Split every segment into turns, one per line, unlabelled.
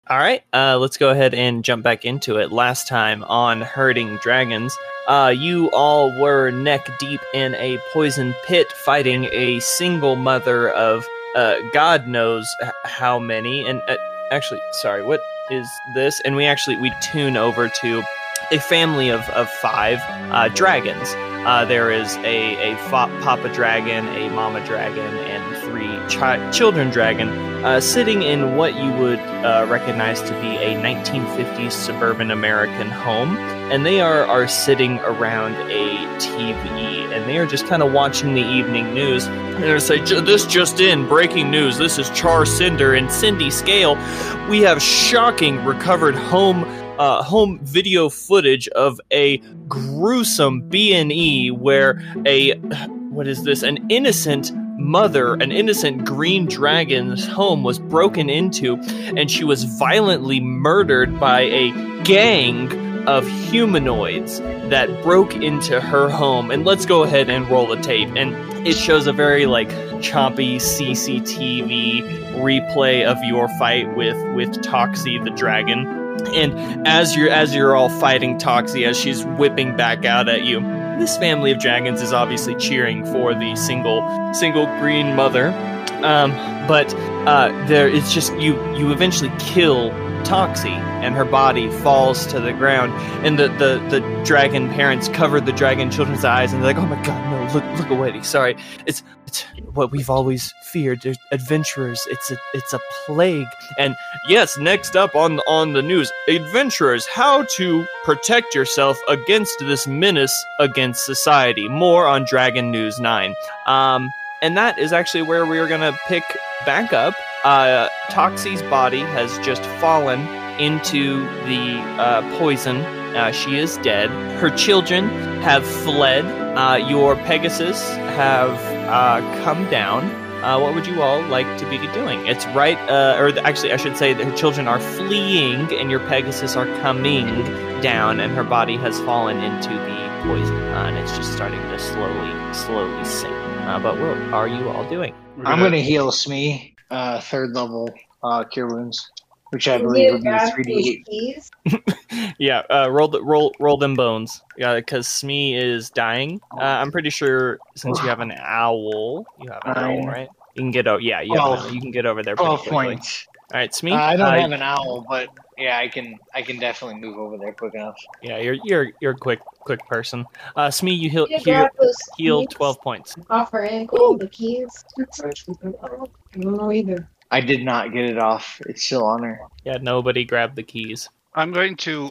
All right, let's go ahead and jump back into it. Last time on Herding Dragons, you all were neck deep in a poison pit fighting a single mother of God knows how many. And actually, sorry, what is this? And we tune over to a family of 5 dragons. There is a papa dragon, a mama dragon, and 3 children dragon sitting in what you would recognize to be a 1950s suburban American home. And they are sitting around a TV, and they are just kind of watching the evening news. And they're saying, this just in, breaking news, this is Char Cinder and Cindy Scale. We have shocking recovered home video footage of a gruesome B&E where an innocent mother, an innocent green dragon's home was broken into, and she was violently murdered by a gang of humanoids that broke into her home. And let's go ahead and roll the tape. And it shows a very choppy CCTV replay of your fight with Toxie the dragon. And as you're all fighting Toxie, as she's whipping back out at you, this family of dragons is obviously cheering for the single green mother. But there it's just you eventually kill Toxie, and her body falls to the ground. And the dragon parents cover the dragon children's eyes, and they're like, "Oh my God, no! Look away! Sorry, it's what we've always feared. There's adventurers. It's a plague." And yes, next up on the news, adventurers, how to protect yourself against this menace against society. More on Dragon News 9. And that is actually where we are gonna pick back up. Toxie's body has just fallen into the poison. She is dead. Her children have fled. Your Pegasus have come down. What would you all like to be doing? It's right, actually, I should say that her children are fleeing, and your Pegasus are coming down, and her body has fallen into the poison, and it's just starting to slowly sink. But what are you all doing?
I'm going to heal Smee, 3rd level Cure Wounds, which I believe would be 3d8.
Yeah, roll them bones. Yeah, because Smee is dying. I'm pretty sure since you have an owl, right? You can get over. Yeah, you can get over there.
12 points.
All right, Smee.
I don't have an owl, but yeah, I can definitely move over there quick enough.
Yeah, you're a quick person. Smee, you heal 12 points.
Offer and cool the keys. I don't know either.
I did not get it off. It's still on her.
Yeah, nobody grabbed the keys.
I'm going to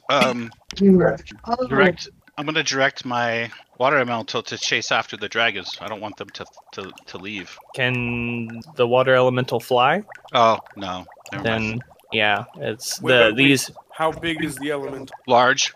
direct my water elemental to chase after the dragons. I don't want them to leave.
Can the water elemental fly?
Oh no.
Then yeah, it's
these. How big is the elemental?
Large.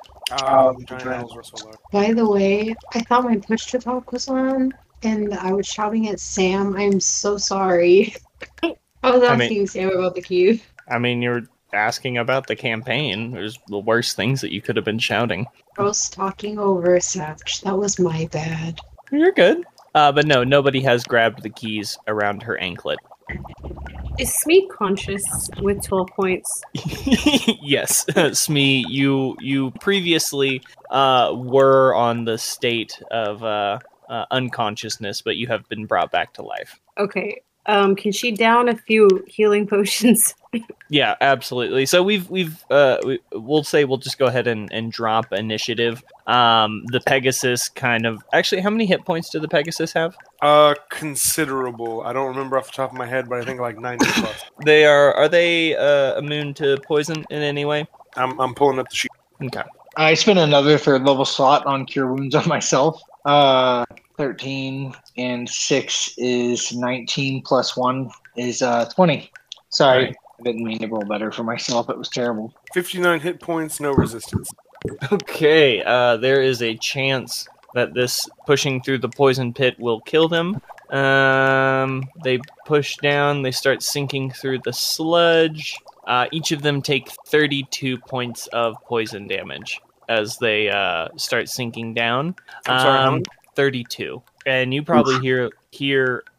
By the way, I thought my push to talk was on, and I was shouting at Sam. I'm so sorry. I was asking Sam about the keys.
I mean, you're asking about the campaign. There's the worst things that you could have been shouting.
I was talking over Savage. That was my bad.
You're good. But no, nobody has grabbed the keys around her anklet.
Is Smee conscious with 12 points?
Yes, Smee, you previously were on the state of unconsciousness, but you have been brought back to life.
Okay. Can she down a few healing potions?
Yeah, absolutely. So we'll say we'll just go ahead and drop initiative. The Pegasus actually, how many hit points do the Pegasus have?
Considerable. I don't remember off the top of my head, but I think 90 plus.
Are they immune to poison in any way?
I'm pulling up the sheet.
Okay.
I spent another 3rd level slot on Cure Wounds on myself. 13 and 6 is 19 plus 1 is 20. Sorry, right. I didn't mean to roll better for myself. It was terrible.
59 hit points, no resistance.
Okay, there is a chance that this pushing through the poison pit will kill them. They push down, they start sinking through the sludge. Each of them take 32 points of poison damage as they start sinking down.
I'm sorry,
32. And you probably hear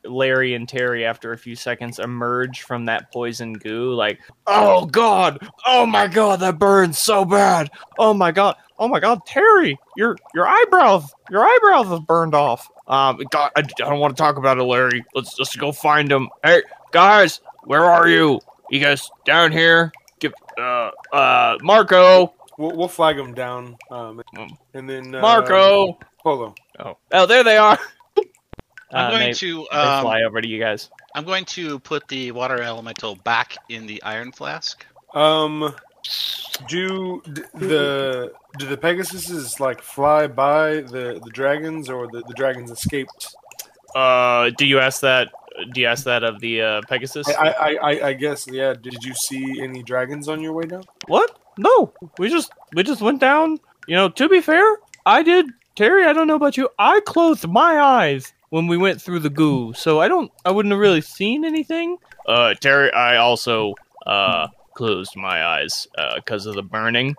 Larry and Terry, after a few seconds, emerge from that poison goo. Like, oh god, that burns so bad. Oh my god, Terry, your eyebrows have burned off. God, I don't want to talk about it, Larry. Let's just go find him. Hey, guys, where are you? You guys down here? Give Marco.
We'll flag them down, and then
Marco.
Polo.
Oh, there they are.
I'm going
they
to
fly over to you guys.
I'm going to put the water elemental back in the iron flask.
Do the Pegasuses like fly by the dragons, or the dragons escaped?
Do you ask that? Do you ask that of the Pegasus?
I guess, yeah. Did you see any dragons on your way down?
What? No, we just went down. You know, to be fair, I did. Terry, I don't know about you. I closed my eyes when we went through the goo, so I wouldn't have really seen anything. Terry, I also closed my eyes because of the burning.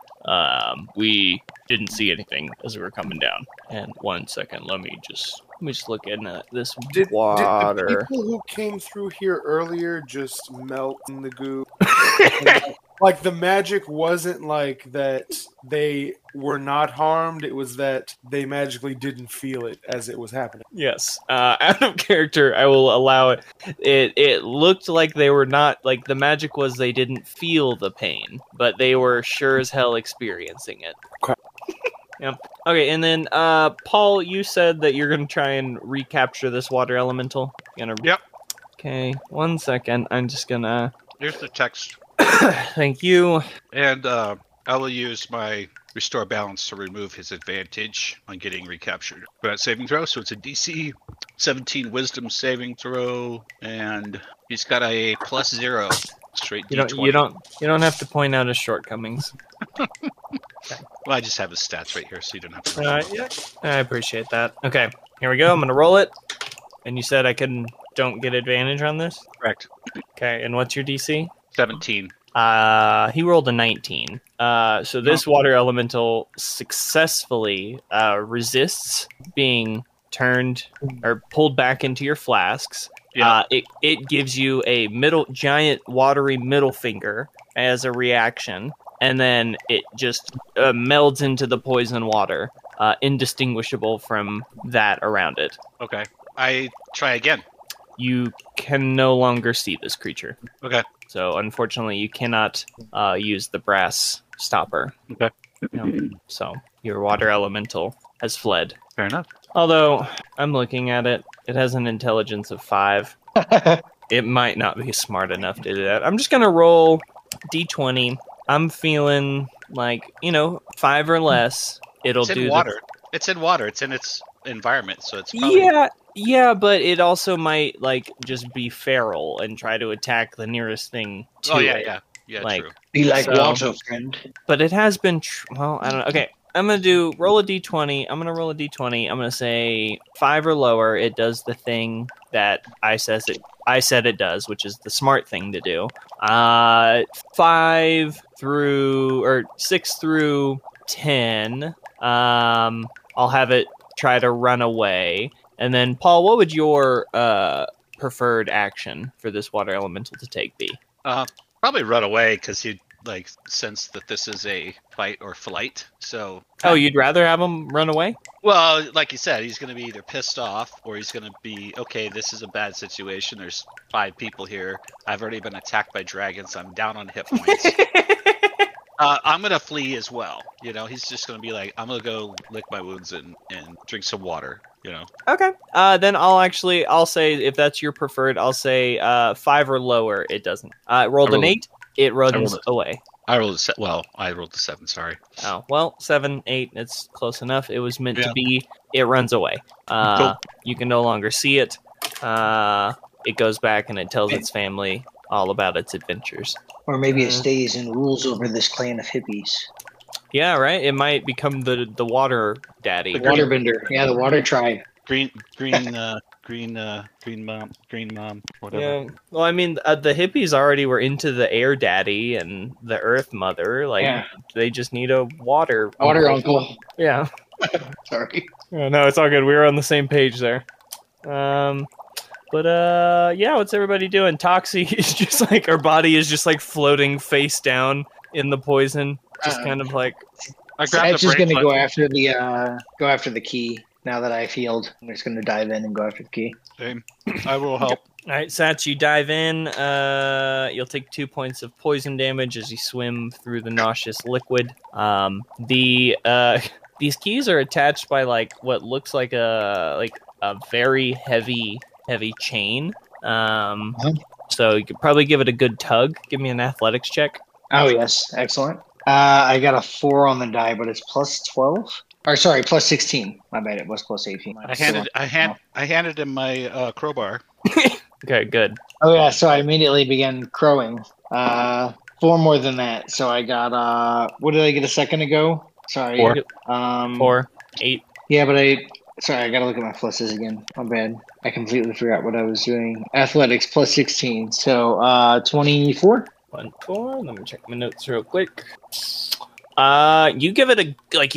We didn't see anything as we were coming down. And 1 second, let me just look in this water.
Did the people who came through here earlier just melt in the goo? Like, the magic wasn't like that they were not harmed, it was that they magically didn't feel it as it was happening.
Yes. Out of character, I will allow it. It looked like they were not, like, the magic was they didn't feel the pain, but they were sure as hell experiencing it.
Okay.
Yep. Okay, and then, Paul, you said that you're going to try and recapture this water elemental.
Yep.
Okay, 1 second. I'm just going to...
Here's the text.
Thank you.
And I will use my Restore Balance to remove his advantage on getting recaptured. For that saving throw, so it's a DC 17 Wisdom saving throw, and he's got a +0 straight D20.
You don't have to point out his shortcomings.
Well, I just have his stats right here, so you don't have to.
Yeah, I appreciate that. Okay, here we go. I'm gonna roll it. And you said I don't get advantage on this?
Correct.
Okay, and what's your DC?
17.
He rolled a 19. So this water elemental successfully resists being turned or pulled back into your flasks.
Yeah.
It gives you a giant watery middle finger as a reaction, and then it just melds into the poison water, indistinguishable from that around it.
Okay. I try again.
You can no longer see this creature.
Okay.
So, unfortunately, you cannot use the brass stopper.
Okay.
So, your water elemental has fled.
Fair enough.
Although, I'm looking at it. It has an intelligence of 5. It might not be smart enough to do that. I'm just going to roll D20. I'm feeling like, 5 or less. It'll
It's in
do
water. It's in water. It's in its environment, so it's probably...
Yeah, but it also might, just be feral and try to attack the nearest thing to it.
Yeah,
Like,
true.
Be like
So-
water, friend.
But it has been... well, I don't know. Okay, I'm going to roll a d20. I'm going to roll a d20. I'm going to say 5 or lower. It does the thing that I said it does, which is the smart thing to do. 6 through 10. I'll have it try to run away. And then, Paul, what would your preferred action for this water elemental to take be?
Probably run away, because he'd sense that this is a fight or flight. So.
Oh, you'd rather have him run away?
Well, like you said, he's going to be either pissed off, or he's going to be, okay, this is a bad situation. There's 5 people here. I've already been attacked by dragons. I'm down on hit points. I'm going to flee as well. He's just going to be like, I'm going to go lick my wounds and drink some water.
Okay. Then I'll say, if that's your preferred, I'll say 5 or lower. It doesn't. Rolled an 8. It runs away.
I rolled the 7, sorry.
Oh, well, 7, 8, it's close enough. It was meant to be. It runs away.
Cool.
You can no longer see it. It goes back and it tells its family all about its adventures.
Or maybe it stays and rules over this clan of hippies.
Yeah, right? It might become the water daddy.
The waterbender. Yeah, the water tribe.
Green mom, whatever.
Yeah. Well, I mean, the hippies already were into the air daddy and the earth mother. They just need a water
uncle.
Yeah.
Sorry.
No, it's all good. We were on the same page there. But yeah, what's everybody doing? Toxie is just like her body is just like floating face down in the poison, just kind of like.
I grabbed
Satch is going to
bracelet.
go after the key. Now that I've healed, I'm just going to dive in and go after the key.
Same. I will help.
All right, Satch, you dive in. You'll take 2 points of poison damage as you swim through the nauseous liquid. These keys are attached by like what looks like a very heavy chain. So you could probably give it a good tug. Give me an athletics check.
Oh yes, excellent. I got a 4 on the die, but it's plus 12. Or sorry, plus 16. My bad, it was plus 18.
I handed him my crowbar.
Okay, good.
Oh yeah, so I immediately began crowing. 4 more than that. So I got what did I get a second ago? Sorry.
4.
4.
8.
Yeah, but I gotta look at my pluses again. My bad. I completely forgot what I was doing. Athletics plus 16. So 24.
1, 4. Let me check my notes real quick. You give it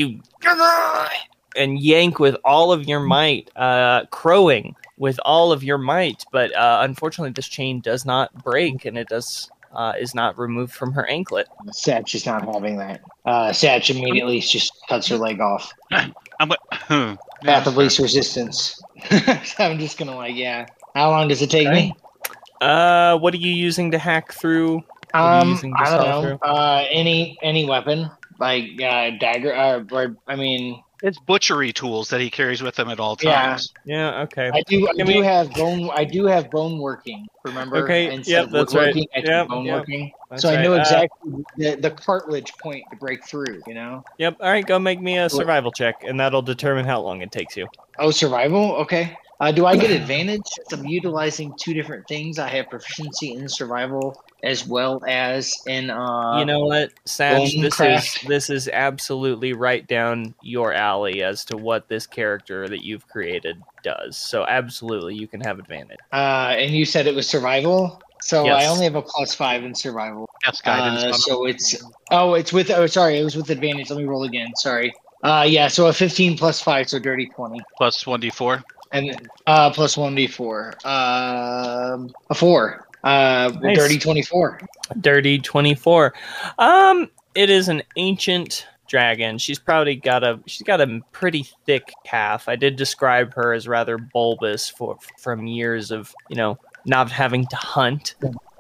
and yank with all of your might, crowing with all of your might, but unfortunately this chain does not break, and it is not removed from her anklet.
Satch is not having that. Satch immediately just cuts her leg off. Path of least resistance. I'm just gonna yeah. How long does it take me?
What are you using to hack through?
I don't know. Any weapon, like dagger, or I mean,
it's butchery tools that he carries with him at all times.
Yeah. Okay.
I do have bone. I do have bone working. Remember?
Okay. Yep. That's right.
Bone working.
That's
so
right.
I know exactly the cartilage point to break through. You know.
Yep. All right. Go make me a survival check, and that'll determine how long it takes you.
Oh, survival. Okay. Do I get advantage since I'm utilizing 2 different things? I have proficiency in survival as well as in
you know what, Satch, this is absolutely right down your alley as to what this character that you've created does. So absolutely, you can have advantage.
And you said it was survival, so
Yes.
I only have a plus 5 in survival.
That's guidance.
So it was with advantage. Let me roll again. Sorry. Yeah. So a 15 plus 5, so dirty 20.
Plus 1d4.
And plus 1d4. A 4.
Nice.
Dirty 24.
Dirty 24. It is an ancient dragon. She's got a pretty thick calf. I did describe her as rather bulbous from years of, not having to hunt.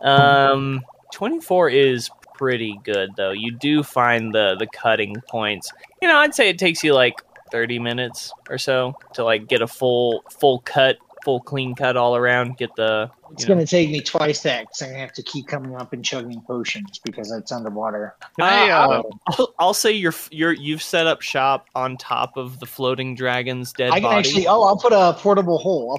24 is pretty good though. You do find the cutting points. I'd say it takes you like 30 minutes or so to like get a full clean cut all around. Get the.
It's going to take me twice that because I have to keep coming up and chugging potions because it's underwater.
I'll say you've set up shop on top of the floating dragon's dead
I can
body.
actually. Oh, I'll put a portable hole.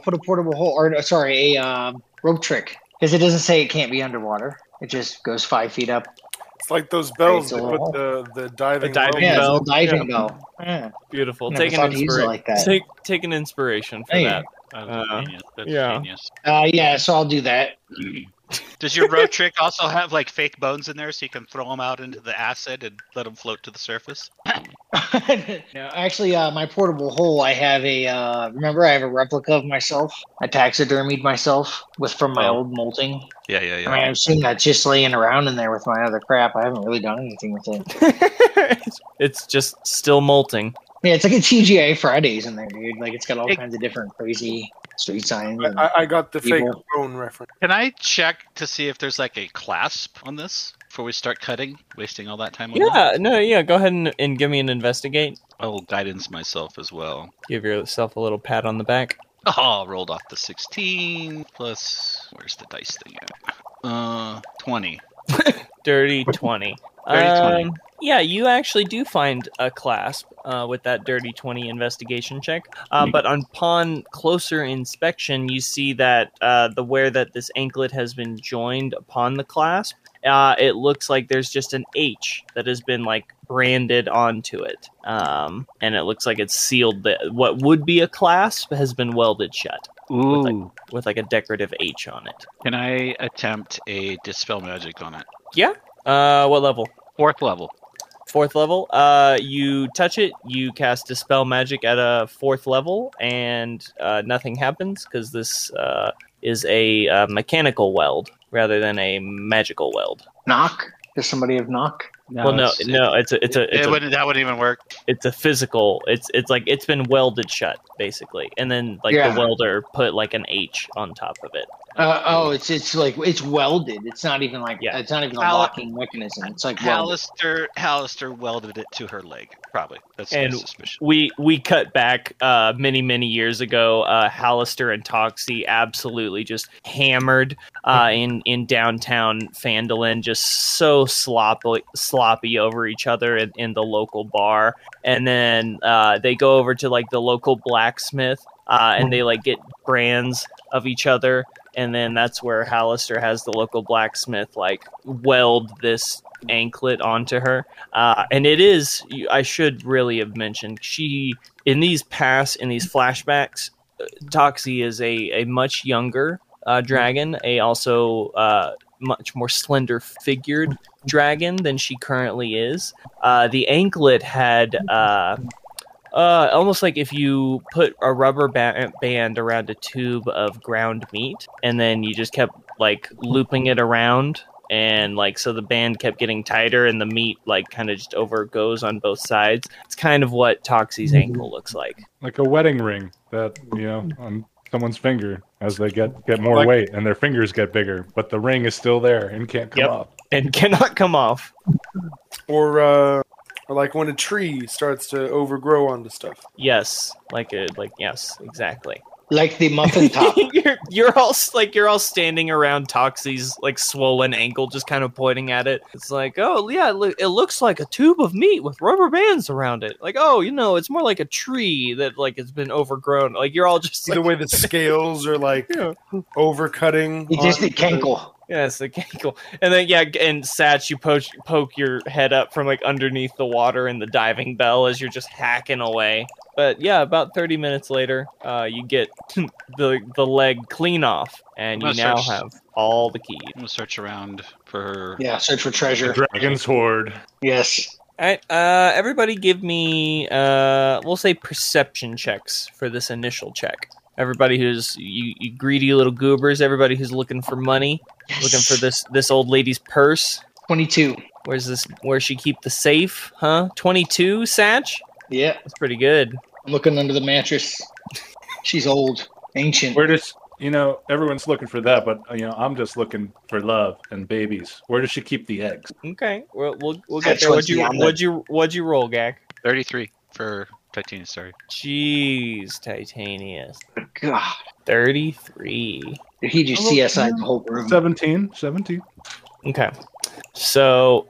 A rope trick because it doesn't say it can't be underwater. It just goes 5 feet up.
It's like those bells
Right,
that
so-
put the diving
diving
bell.
Yeah,
bell.
it's a diving bell. Yeah.
Beautiful.
Never
Take an
thought to use it
inspiration.
like that.
Take an inspiration for
Hey.
that.
That's
yeah.
genius.
Yeah, so I'll do that.
Does your road trick also have like fake bones in there so you can throw them out into the acid and let them float to the surface?
No, actually, my portable hole, I have remember I have a replica of myself. I taxidermied myself from my old molting.
Yeah.
I mean, I've seen that just laying around in there with my other crap. I haven't really done anything with it.
It's just still molting.
Yeah, it's like a TGI Fridays in there, dude. Like, it's got all kinds of different crazy street signs. And
I got the fake
People.
bone reference.
Can I check to see if there's like a clasp on this before we start cutting? Wasting all that time on that?
Go ahead and give me an investigate.
I will guidance myself as well.
Give yourself a little pat on the back.
Oh, rolled off the 16 plus. Where's the dice thing at? 20.
Dirty 20.
Dirty 20.
Yeah, you actually do find a clasp with that dirty 20 investigation check. But upon closer inspection, you see that where that this anklet has been joined upon the clasp, it looks like there's just an H that has been like branded onto it. And it looks like it's sealed. What would be a clasp has been welded shut.
Ooh.
With like a decorative H on it.
Can I attempt a dispel magic on it?
Yeah. What level?
4th level.
4th level. You touch it, you cast Dispel Magic at a 4th level, and nothing happens because this is a mechanical weld rather than a magical weld.
Knock? Does somebody have knock?
No, that
wouldn't even work.
It's a physical. It's like it's been welded shut basically, and then the welder put like an H on top of it.
It's like it's welded. It's not even like it's not even a locking mechanism. It's like
Hallister welded it to her leg, probably. That's my suspicion.
We cut back many years ago. Hallister and Toxie absolutely just hammered in downtown Phandalin, just so sloppy over each other in the local bar, and then they go over to like the local blacksmith and they like get brands of each other. And then that's where Hallister has the local blacksmith like weld this anklet onto her. And it is, I should really have mentioned, in these flashbacks, Toxie is a much younger dragon, also much more slender figured dragon than she currently is. The anklet had almost like if you put a rubber band around a tube of ground meat, and then you just kept like looping it around, and like so the band kept getting tighter, and the meat like kind of just overgoes on both sides. It's kind of what Toxie's ankle looks like
a wedding ring that on someone's finger as they get more weight and their fingers get bigger, but the ring is still there and can't come off.
And cannot come off.
Or like when a tree starts to overgrow onto stuff.
Yes, yes, exactly.
Like the muffin top.
you're all standing around Toxie's like swollen ankle, just kind of pointing at it. It's like, oh yeah, it looks like a tube of meat with rubber bands around it. Like, oh, it's more like a tree that like it's been overgrown. Like you're all just
the way the scales are like overcutting.
It's just the cankle.
Yes, the cankle. And then and Satch, you poke your head up from like underneath the water in the diving bell as you're just hacking away. But yeah, about 30 minutes later, you get the leg clean off, and you now have all the keys.
I'm gonna search around for
search for treasure.
Dragon's Hoard.
Yes.
All right, everybody give me, we'll say perception checks for this initial check. Everybody who's, you greedy little goobers, everybody who's looking for money, looking for this old lady's purse.
22.
Where's she keep the safe, huh? 22, Satch?
Yeah.
That's pretty good.
I'm looking under the mattress. She's old, ancient.
Where does, everyone's looking for that, but, I'm just looking for love and babies. Where does she keep the eggs?
Okay, we'll get there. What'd you roll, Gak?
33 for Titanius, sorry.
Jeez, Titanius.
God.
33.
He just CSI'd the whole room.
17.
Okay. So,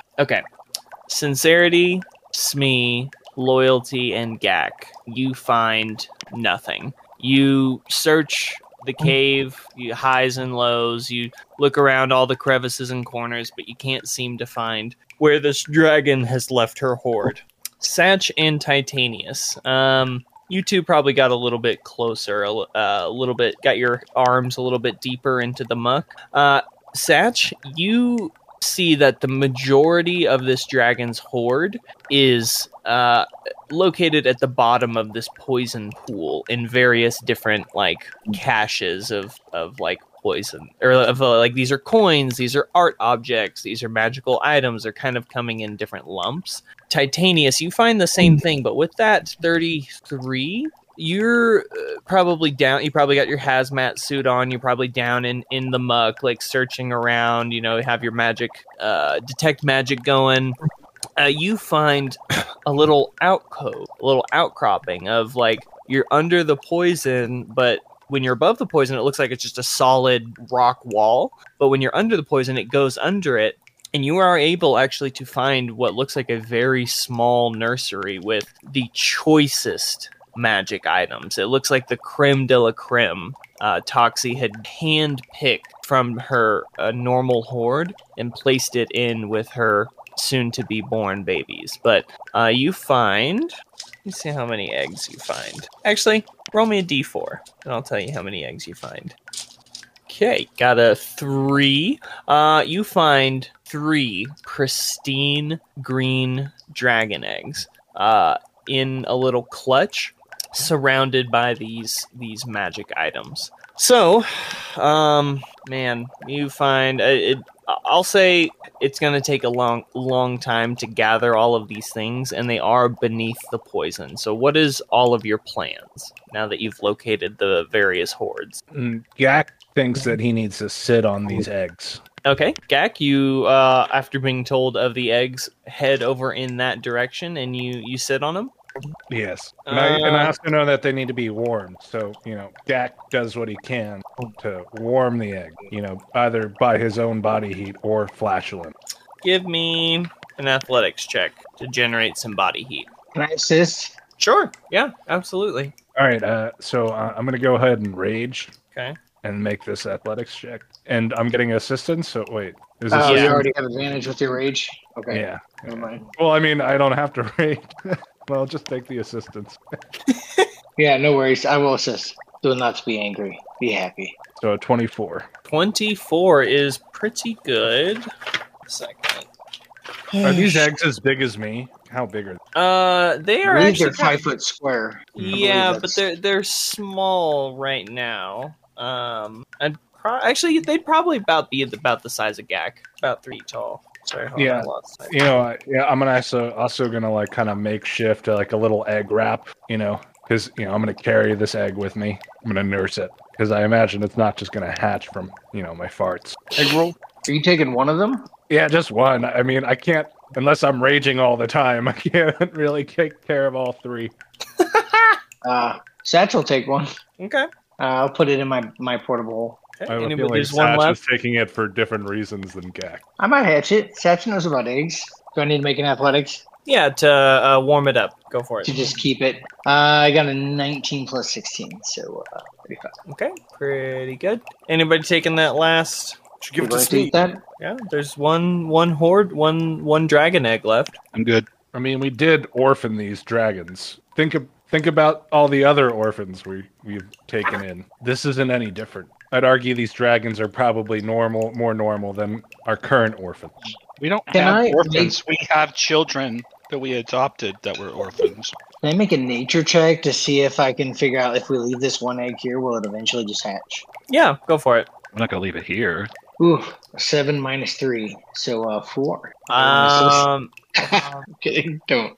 sincerity, Smee, loyalty, and Gak. You find nothing. You search the cave, you highs and lows, you look around all the crevices and corners, but you can't seem to find where this dragon has left her hoard. Satch and Titanius, you two probably got a little bit closer, a little bit, got your arms a little bit deeper into the muck. Satch, you see that the majority of this dragon's hoard is located at the bottom of this poison pool in various different like caches of like poison, or of like these are coins, these are art objects, these are magical items. They're kind of coming in different lumps. Titanius, you find the same thing, but with that 33, you're probably down. You probably got your hazmat suit on. You're probably down in the muck, like searching around. Have your magic, detect magic going. You find a little alcove, a little outcropping of like you're under the poison, but when you're above the poison, it looks like it's just a solid rock wall. But when you're under the poison, it goes under it. And you are able actually to find what looks like a very small nursery with the choicest magic items. It looks like the creme de la creme. Toxie had hand-picked from her normal hoard and placed it in with her soon-to-be-born babies. But you find... Let's see how many eggs you find. Actually, roll me a d4, and I'll tell you how many eggs you find. Okay, got a 3. You find 3 pristine green dragon eggs in a little clutch surrounded by these magic items. So, man, you find it. I'll say it's going to take a long time to gather all of these things, and they are beneath the poison. So, what is all of your plans now that you've located the various hordes?
Gak thinks that he needs to sit on these eggs.
Okay, Gak, you after being told of the eggs, head over in that direction, and you sit on them.
Yes, and I also know that they need to be warmed. So Gak does what he can to warm the egg. Either by his own body heat or flatulent.
Give me an athletics check to generate some body heat.
Can I assist?
Sure. Yeah, absolutely.
All right. So I'm gonna go ahead and rage.
Okay.
And make this athletics check. And I'm getting assistance. So wait, is this?
You already have advantage with your rage. Okay.
Yeah.
Never mind.
Well, I mean, I don't have to rage. Well, just take the assistance.
Yeah, no worries. I will assist. Do not to be angry. Be happy.
So 24.
24 is pretty good. Second.
Are these eggs as big as me? How big are they?
They are
These
actually
are 5 foot square.
Yeah, but they're small right now. Actually, they'd probably be about the size of Gak, about 3 tall. Sorry,
yeah. I'm gonna also gonna like kind of makeshift like a little egg wrap, because I'm gonna carry this egg with me. I'm gonna nurse it because I imagine it's not just gonna hatch from my farts.
Egg roll. Are you taking one of them?
Yeah, just one. I mean, I can't unless I'm raging all the time. I can't really take care of all 3.
Satchel, take one.
Okay.
I'll put it in my portable hole.
I have a feeling Satch is taking it for different reasons than Gak.
I might hatch it. Satch knows about eggs. Do I need to make an athletics?
Yeah, to warm it up. Go for it.
To just keep it. I got a 19 plus 16, so 35.
Okay, pretty good. Anybody taking that last?
Should give it to Sneak.
Yeah, there's one horde, one dragon egg left.
I'm good.
I mean, we did orphan these dragons. Think about all the other orphans we've taken in. This isn't any different. I'd argue these dragons are probably more normal than our current orphans.
We don't have orphans. We have children that we adopted that were orphans.
Can I make a nature check to see if I can figure out if we leave this one egg here, will it eventually just hatch?
Yeah, go for it.
I'm not going to leave it here.
Ooh, 7 minus 3, so 4.
I'm
kidding, don't.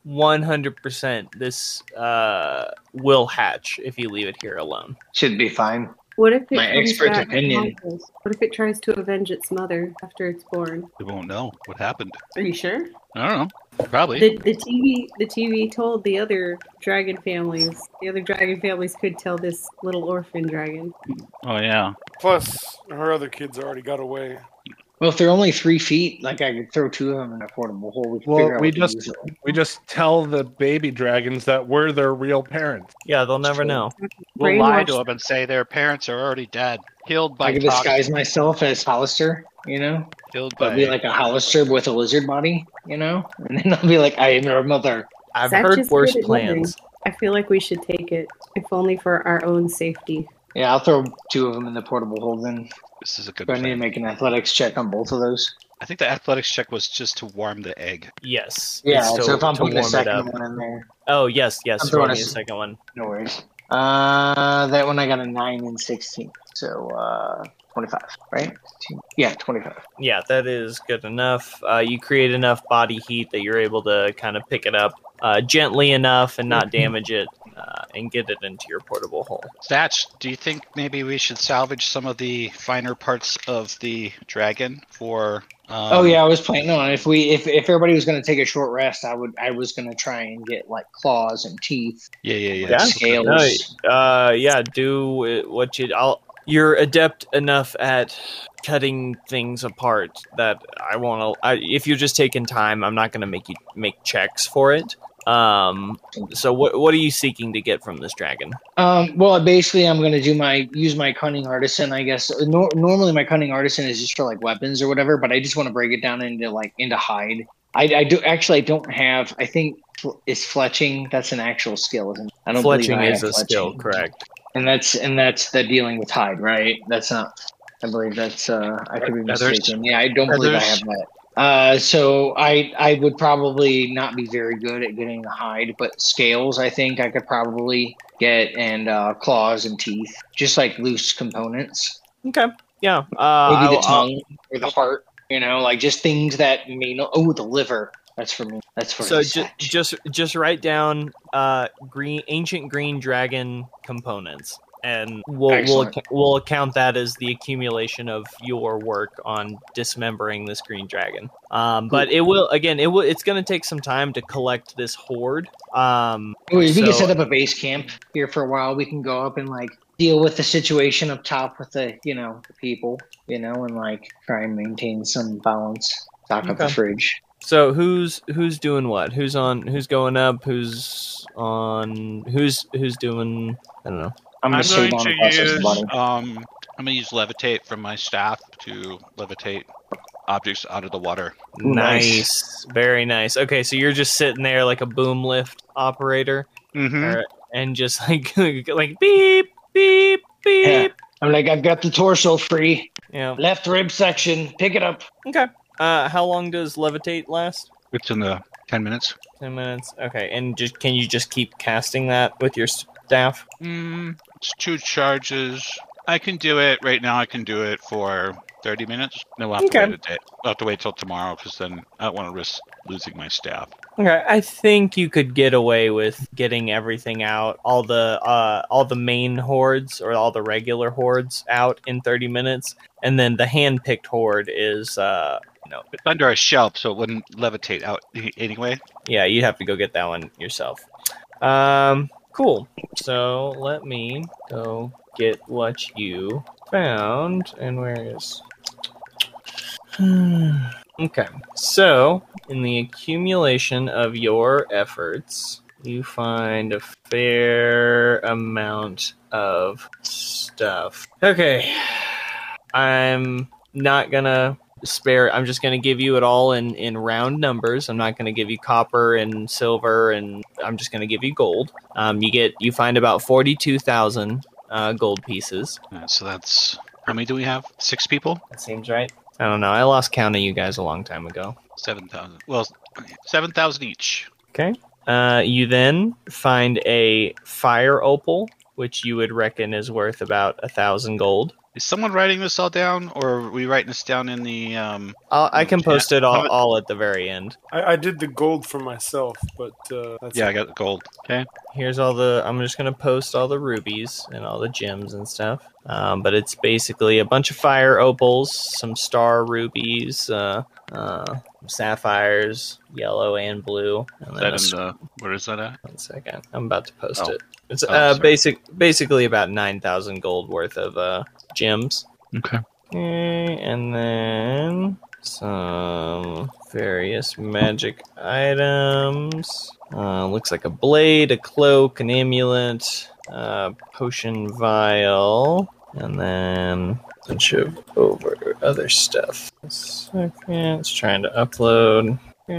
100% this will hatch if you leave it here alone.
Should be fine.
What if it
My expert's opinion.
What if it tries to avenge its mother after it's born?
We won't know what happened.
Are you sure?
I don't know. Probably.
The TV told the other dragon families. The other dragon families could tell this little orphan dragon.
Oh yeah.
Plus, her other kids already got away.
Well, if they're only 3 feet, like I could throw 2 of them in a portable hole.
We just tell the baby dragons that we're their real parents.
Yeah, they'll never know.
We'll lie to them and say their parents are already dead, killed by.
I could disguise myself as Hollister,
Killed by.
I'll be like a Hollister with a lizard body, and then I'll be like, I am your mother.
I've
That's
heard
just
worse
good at
plans.
I feel like we should take it, if only for our own safety.
Yeah, I'll throw 2 of them in the portable hole then.
This is a good
Do I need to
plan.
make an athletics check on both of those?
I think the athletics check was just to warm the egg.
Yes.
Yeah,
it's
so if I'm
to
putting a
warm it
second
up.
one in there.
Oh, yes.
I'm
Throw
throwing
me
a
a second one.
No worries. That one I got a 9 and 16. So 25, right? Yeah, 25.
Yeah, that is good enough. You create enough body heat that you're able to kind of pick it up gently enough and not damage it and get it into your portable hole.
Satch, do you think maybe we should salvage some of the finer parts of the dragon for?
Oh yeah, I was planning on if everybody was going to take a short rest, I was going to try and get like claws and teeth.
Yeah.
Scales.
Do what you're adept enough at cutting things apart that I won't. If you're just taking time, I'm not going to make you make checks for it. So what are you seeking to get from this dragon?
Well, basically, I'm going to use my cunning artisan. I guess normally my cunning artisan is just for like weapons or whatever, but I just want to break it down into hide. I don't have. I think is fletching. That's an actual skill, isn't it? I don't believe
Fletching
I
is
have
a skill, correct?
And that's the dealing with hide, right? That's not. I believe that's. I could be mistaken. Yeah, I don't believe I have that. So I would probably not be very good at getting the hide, but scales, I think I could probably get, and claws and teeth, just like loose components.
Okay. Yeah.
Maybe the
I'll-
tongue or the heart. Like just things that may know. Oh, the liver. That's for me. That's for
So
the
just write down ancient green dragon components, and we'll account that as the accumulation of your work on dismembering this green dragon. But it's going to take some time to collect this horde.
We can set up a base camp here for a while. We can go up and like deal with the situation up top with the the people, and like try and maintain some balance. Stock up the fridge.
So who's doing what? Who's going up? Who's doing? I don't know.
I'm going to use levitate from my staff to levitate objects out of the water.
Nice. Very nice. Okay, so you're just sitting there like a boom lift operator, and just like beep beep beep.
Yeah. I'm like, I've got the torso free.
Yeah.
Left rib section. Pick it up.
Okay. How long does levitate last?
It's in the 10 minutes.
10 minutes. Okay, and can you just keep casting that with your staff?
It's 2 charges. I can do it right now. I can do it for 30 minutes. No, we'll have to wait a day. We'll have to wait till tomorrow because then I don't want to risk losing my staff.
Okay, I think you could get away with getting everything out, all the main hordes or all the regular hordes out in 30 minutes, and then the hand-picked horde is
it's under a shelf, so it wouldn't levitate out anyway.
Yeah, you'd have to go get that one yourself. Cool. So let me go get what you found, and where is? Okay, so in the accumulation of your efforts, you find a fair amount of stuff. Okay, I'm not gonna spare. I'm just gonna give you it all in round numbers. I'm not gonna give you copper and silver, and I'm just gonna give you gold. You find about 42,000 gold pieces.
So that's how many do we have? 6 people.
That seems right. I don't know. I lost count of you guys a long time ago.
7,000. Well, 7,000 each.
Okay. You then find a fire opal, which you would reckon is worth about 1,000 gold.
Is someone writing this all down, or are we writing this down in the?
I can post it all at the very end.
I did the gold for myself, but that's
I got the gold. Okay.
Here's I'm just gonna post all the rubies and all the gems and stuff. But it's basically a bunch of fire opals, some star rubies, sapphires, yellow and blue. And
where is that at?
1 second. I'm about to post it. It's basically about 9,000 gold worth of gems.
Okay.
And then some various magic items. Looks like a blade, a cloak, an amulet, potion vial, and then a bunch of other stuff. It's trying to upload.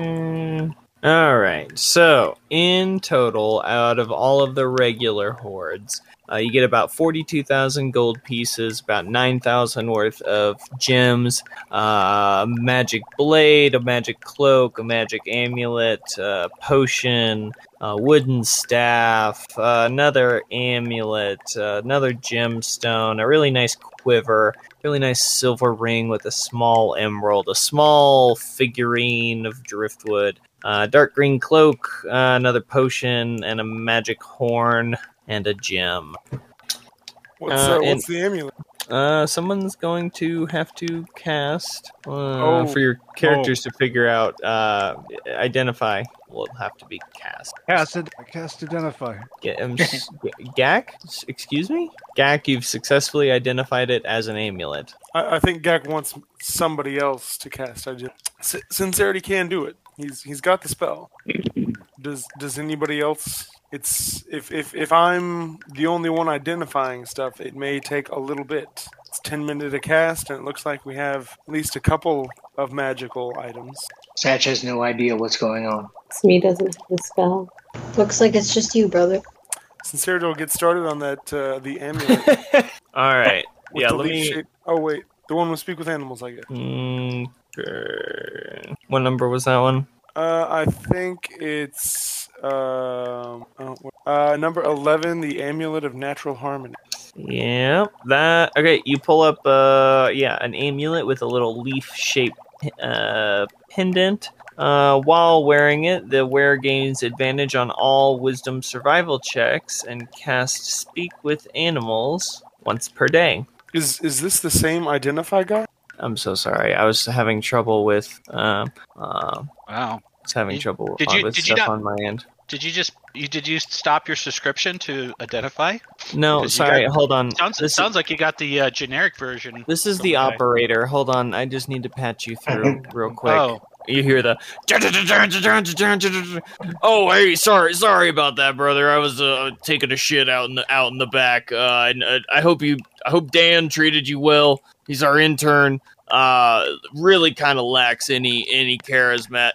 Alright, so in total, out of all of the regular hordes, you get about 42,000 gold pieces, about 9,000 worth of gems, a magic blade, a magic cloak, a magic amulet, a potion, a wooden staff, another amulet, another gemstone, a really nice quiver, really nice silver ring with a small emerald, a small figurine of driftwood, dark green cloak, another potion, and a magic horn, and a gem.
What's the amulet?
Someone's going to have to cast for your characters to figure out, identify. Will have to be cast.
Cast identify.
Gak? Excuse me? Gak, you've successfully identified it as an amulet.
I think Gak wants somebody else to cast. Sincerity can do it. He's got the spell. Does anybody else? It's if I'm the only one identifying stuff, it may take a little bit. It's 10 minutes to cast, and it looks like we have at least a couple of magical items.
Satch has no idea what's going on.
Smee doesn't have the spell.
Looks like it's just you, brother.
Sincerity will get started on that the amulet.
All right.
Yeah, let me. Oh wait, the one with speak with animals, I guess.
Okay. What number was that one?
I think it's number 11, the Amulet of Natural Harmony.
Yeah, that okay. You pull up, an amulet with a little leaf-shaped pendant. While wearing it, the wearer gains advantage on all Wisdom survival checks and casts Speak with Animals once per day.
Is this the same Identify guy?
I'm so sorry. I was having trouble with
Wow.
trouble
Did you-
with
did you
stuff
not-
on my end.
Did you stop your subscription to Identify?
No,
'Cause you
sorry.
got-
Hold on.
Sounds like you got the generic version.
This is
from
the
guy.
operator. Hold on. I just need to patch you through real quick.
Oh,
You hear the. Oh, hey, sorry about that, brother. I was taking a shit out in the back. I hope Dan treated you well. He's our intern. Really kind of lacks any charisma.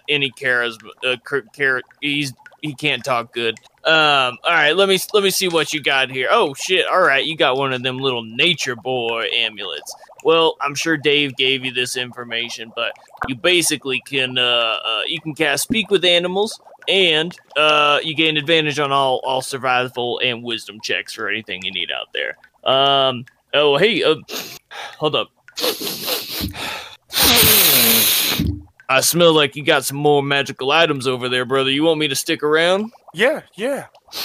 He can't talk good. All right, let me see what you got here. Oh shit! All right, you got one of them little Nature Boy amulets. Well, I'm sure Dave gave you this information, but you basically can cast Speak with Animals, and you gain advantage on all survival and wisdom checks for anything you need out there. Oh hey, hold up. I smell like you got some more magical items over there, brother. You want me to stick around?
Yeah.
Yeah,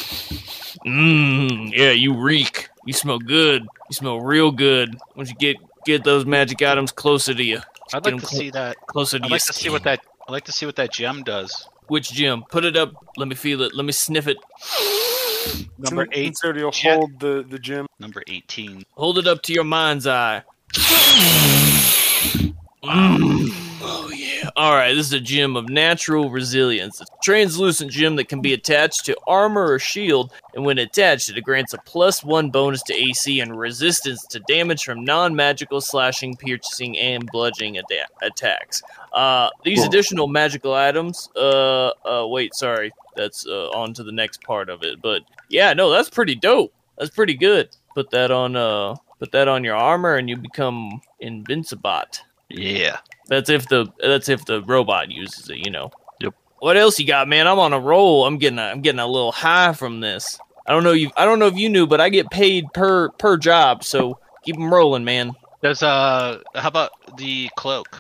you reek. You smell good. You smell real good. Once you get those magic items closer to you.
I'd
Get
like
'em
to see that.
closer to
I'd
your
like to see what
skin.
that. I'd like to see what that gem does.
Which gem? Put it up. Let me feel it. Let me sniff it.
Number 8.
Sincerity will
Jet.
hold the gem.
Number 18.
Hold it up to your mind's eye. Oh yeah. Alright, this is a gem of natural resilience. It's a translucent gem that can be attached to armor or shield, and when attached, it grants a +1 bonus to AC and resistance to damage from non-magical slashing, piercing, and bludgeoning attacks. These additional magical items, wait, sorry. That's on to the next part of it. But yeah, no, that's pretty dope. That's pretty good. Put that on your armor and you become Invincibot.
Yeah.
That's if the robot uses it, you know.
Yep.
What else you got, man? I'm on a roll. I'm getting a little high from this. I don't know if you knew, but I get paid per job, so keep them rolling, man.
There's how about the cloak?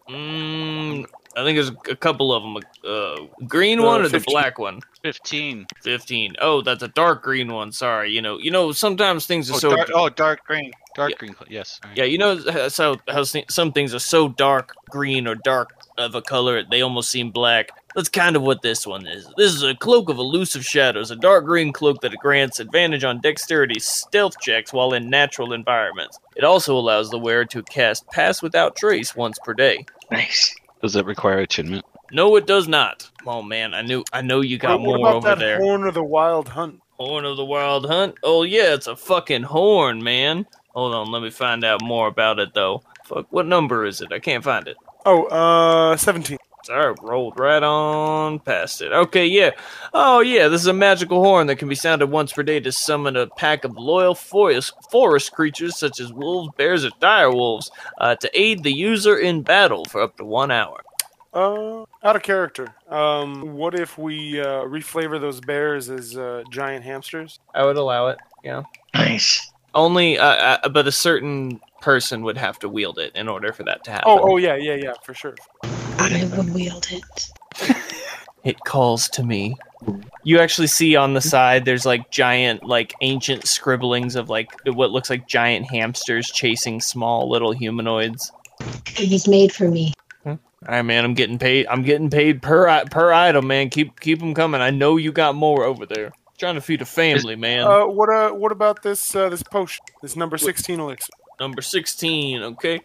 I think there's a couple of them. Green one or
15.
the black one?
15.
15. Oh, that's a dark green one. Sorry. You know. Sometimes things are
Dark green.
Yeah.
Green. Yes. All right.
Yeah, you know how some things are so dark green or dark of a color they almost seem black. That's kind of what this one is. This is a cloak of elusive shadows, a dark green cloak that grants advantage on dexterity stealth checks while in natural environments. It also allows the wearer to cast Pass Without Trace once per day.
Nice.
Does it require attunement?
No, it does not. Oh man, I know you got
What
more
about
over
that
there.
Horn of the Wild Hunt?
Horn of the Wild Hunt? Oh yeah, it's a fucking horn, man. Hold on, let me find out more about it though. Fuck, what number is it? I can't find it.
17.
Sorry, rolled right on past it. Okay, yeah. Oh yeah, this is a magical horn that can be sounded once per day to summon a pack of loyal forest creatures such as wolves, bears, or dire wolves to aid the user in battle for up to 1 hour.
Out of character. What if we reflavor those bears as giant hamsters?
I would allow it, yeah.
Nice.
Only, but a certain person would have to wield it in order for that to happen.
Oh yeah, for sure.
I would wield it.
It calls to me. You actually see on the side, there's like giant, like ancient scribblings of like what looks like giant hamsters chasing small little humanoids.
It was made for me.
All right, man. I'm getting paid. I'm getting paid per item, man. Keep them coming. I know you got more over there. Trying to feed a family, man.
What about this this potion? This number 16 elixir.
Number 16. Okay.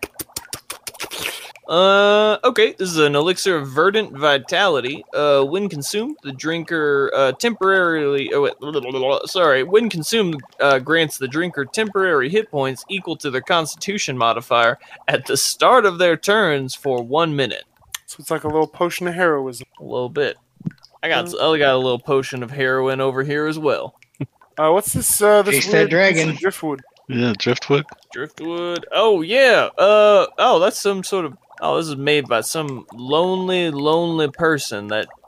Okay. This is an elixir of verdant vitality. When consumed, the drinker when consumed, grants the drinker temporary hit points equal to their Constitution modifier at the start of their turns for 1 minute.
So it's like a little potion of heroism.
A little bit. I got a little potion of heroin over here as well.
What's this? This
Chase that
weird
dragon.
piece of driftwood.
Yeah, driftwood.
Driftwood. Oh yeah. That's some sort of. Oh, this is made by some lonely person that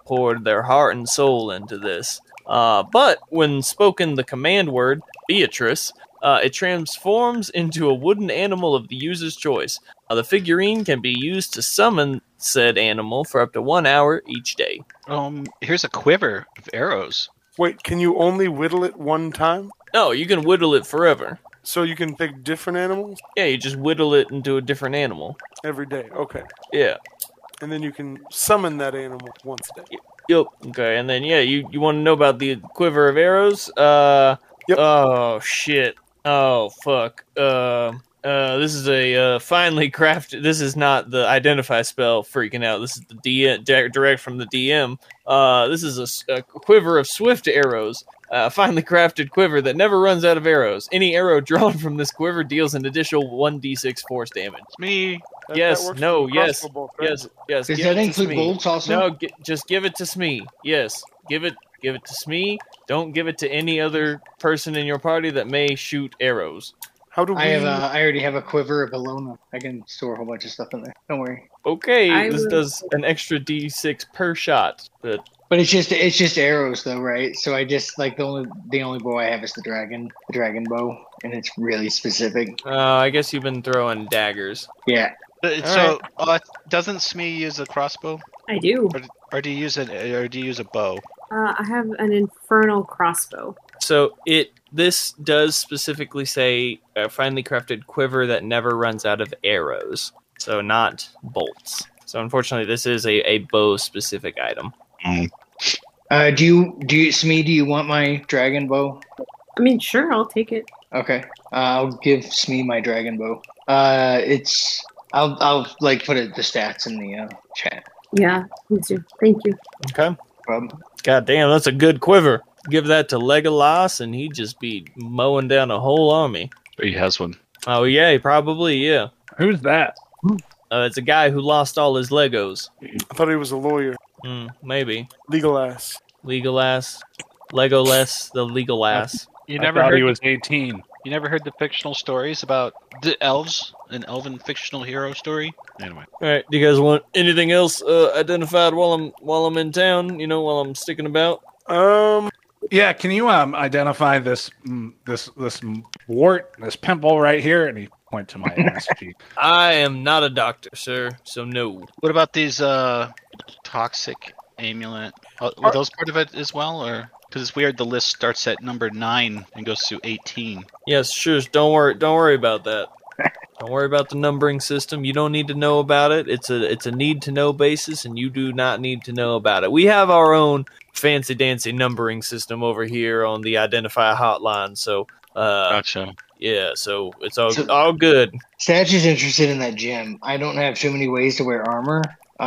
poured their heart and soul into this. But when spoken the command word, Beatrice, it transforms into a wooden animal of the user's choice. The figurine can be used to summon said animal for up to 1 hour each day.
Here's a quiver of arrows.
Wait, can you only whittle it one time?
No, you can whittle it forever.
So you can pick different animals
Yeah, you just whittle it into a different animal.
every day. Okay.
Yeah.
And then you can summon that animal once a day.
Yep. Okay, and then you want to know about the quiver of arrows?
Yep.
Oh shit. Oh fuck. This is a finely crafted. This is not the identify spell freaking out. This is the DM direct from the DM. This is a quiver of swift arrows. A finely crafted quiver that never runs out of arrows. Any arrow drawn from this quiver deals an additional 1d6 force damage.
It's me.
Yes,
works
no,
for
yes,
crossbow bolt, right?
yes.
Does
give
that
it to
include
Smee.
bolts also?
No, just give it to Smee. Yes, give it to Smee. Don't give it to any other person in your party that may shoot arrows.
How do we?
I already have a quiver of Bellona. I can store a whole bunch of stuff in there. Don't worry.
Okay, this
will-
does an extra d6 per shot, but
But it's just arrows though, right? So I just like the only bow I have is the dragon bow, and it's really specific.
I guess you've been throwing daggers.
Yeah.
So doesn't Smee use a crossbow,
I do.
or do you use a bow?
I have an infernal crossbow.
So this does specifically say a finely crafted quiver that never runs out of arrows, so not bolts. So unfortunately, this is a bow specific item.
Do you Smee, do you want my dragon bow?
I mean, sure, I'll take it.
Okay. I'll give Smee my dragon bow. I'll like put the stats in the chat.
Yeah, me too. Thank you.
Okay.
Problem.
God damn, that's a good quiver. Give that to Legolas, and he'd just be mowing down a whole army.
He has one.
Oh yeah, probably yeah.
Who's that?
It's a guy who lost all his Legos.
I thought he was a lawyer.
Maybe
Legal ass.
Legolas, Legolas, the Legolas.
You
I
never
thought
heard
he was 18.
You never heard the fictional stories about the elves, an elven fictional hero story? Anyway.
All right, do you guys want anything else identified while I'm in town? While I'm sticking about.
Yeah, can you identify this wart, this pimple right here? And he point to my ass cheek.
I am not a doctor, sir, so no.
What about these toxic amulet? Were those part of it as well, or because it's weird? The list starts at number 9 and goes to 18.
Yes, sure. Don't worry about that. Don't worry about the numbering system. You don't need to know about it. It's a need to know basis, and you do not need to know about it. We have our own fancy dancy numbering system over here on the Identify hotline. So,
Gotcha.
yeah. So it's all good.
Satch is interested in that gem. I don't have too many ways to wear armor, but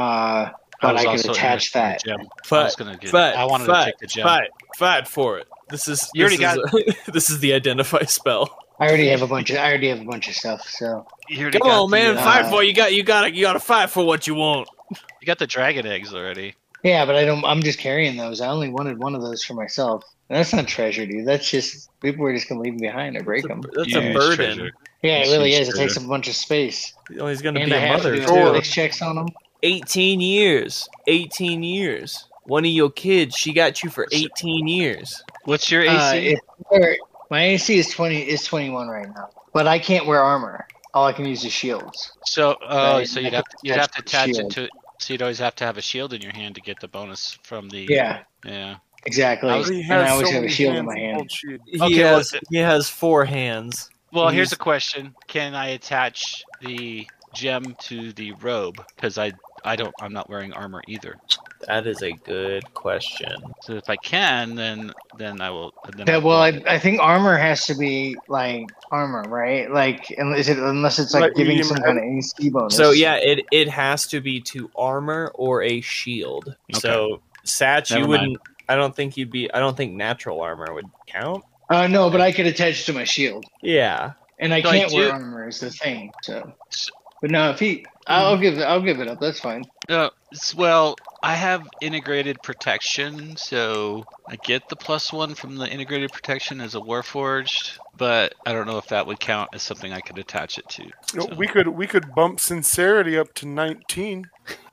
I can attach that.
I
Fight,
wanted to take the gem.
fight for it. This is this is the Identify spell.
I already have a bunch of stuff. So
Come on, man, fight for it. You gotta fight for what you want.
You got the dragon eggs already.
yeah, but I'm just carrying those. I only wanted one of those for myself. And that's not treasure, dude. That's just people are just gonna leave them behind or break them.
That's
Yeah,
a
it's
burden.
treasure.
Yeah, it really is. It
treasure.
takes up a bunch of space.
He's gonna
And
be
I
a
have
mother
to do
too.
analytics checks on them.
18 years. 18 years. One of your kids, she got you for 18 years.
What's your AC?
My AC is 21 right now, but I can't wear armor. All I can use is shields.
So
Right,
so
I
you'd have to
could
attach it
shield.
to. So you'd always have to have a shield in your hand to get the bonus from the.
Yeah,
Yeah.
exactly.
He
And I always
so
have a
many
shield in
hands
my
and
hand.
gold shield.
He has 4 hands.
Well,
He's-
here's a question: can I attach the gem to the robe? Because I'm not wearing armor either.
That is a good question.
So if I can, then I will. Then
Yeah,
I
well,
will.
I think armor has to be like armor, right? Like, unless it's like
Like
giving
medium
some kind of AC bonus.
So yeah, it has to be to armor or a shield.
Okay.
So Satch,
Never
you wouldn't. I don't think natural armor would count.
No, but I could attach it to my shield,
Yeah.
and I
So I
can't
do-
wear armor is the thing. So, but no, I'll give it up. That's fine.
Well, I have integrated protection, so I get the +1 from the integrated protection as a Warforged, but I don't know if that would count as something I could attach it to.
No,
So-
we could bump sincerity up to 19.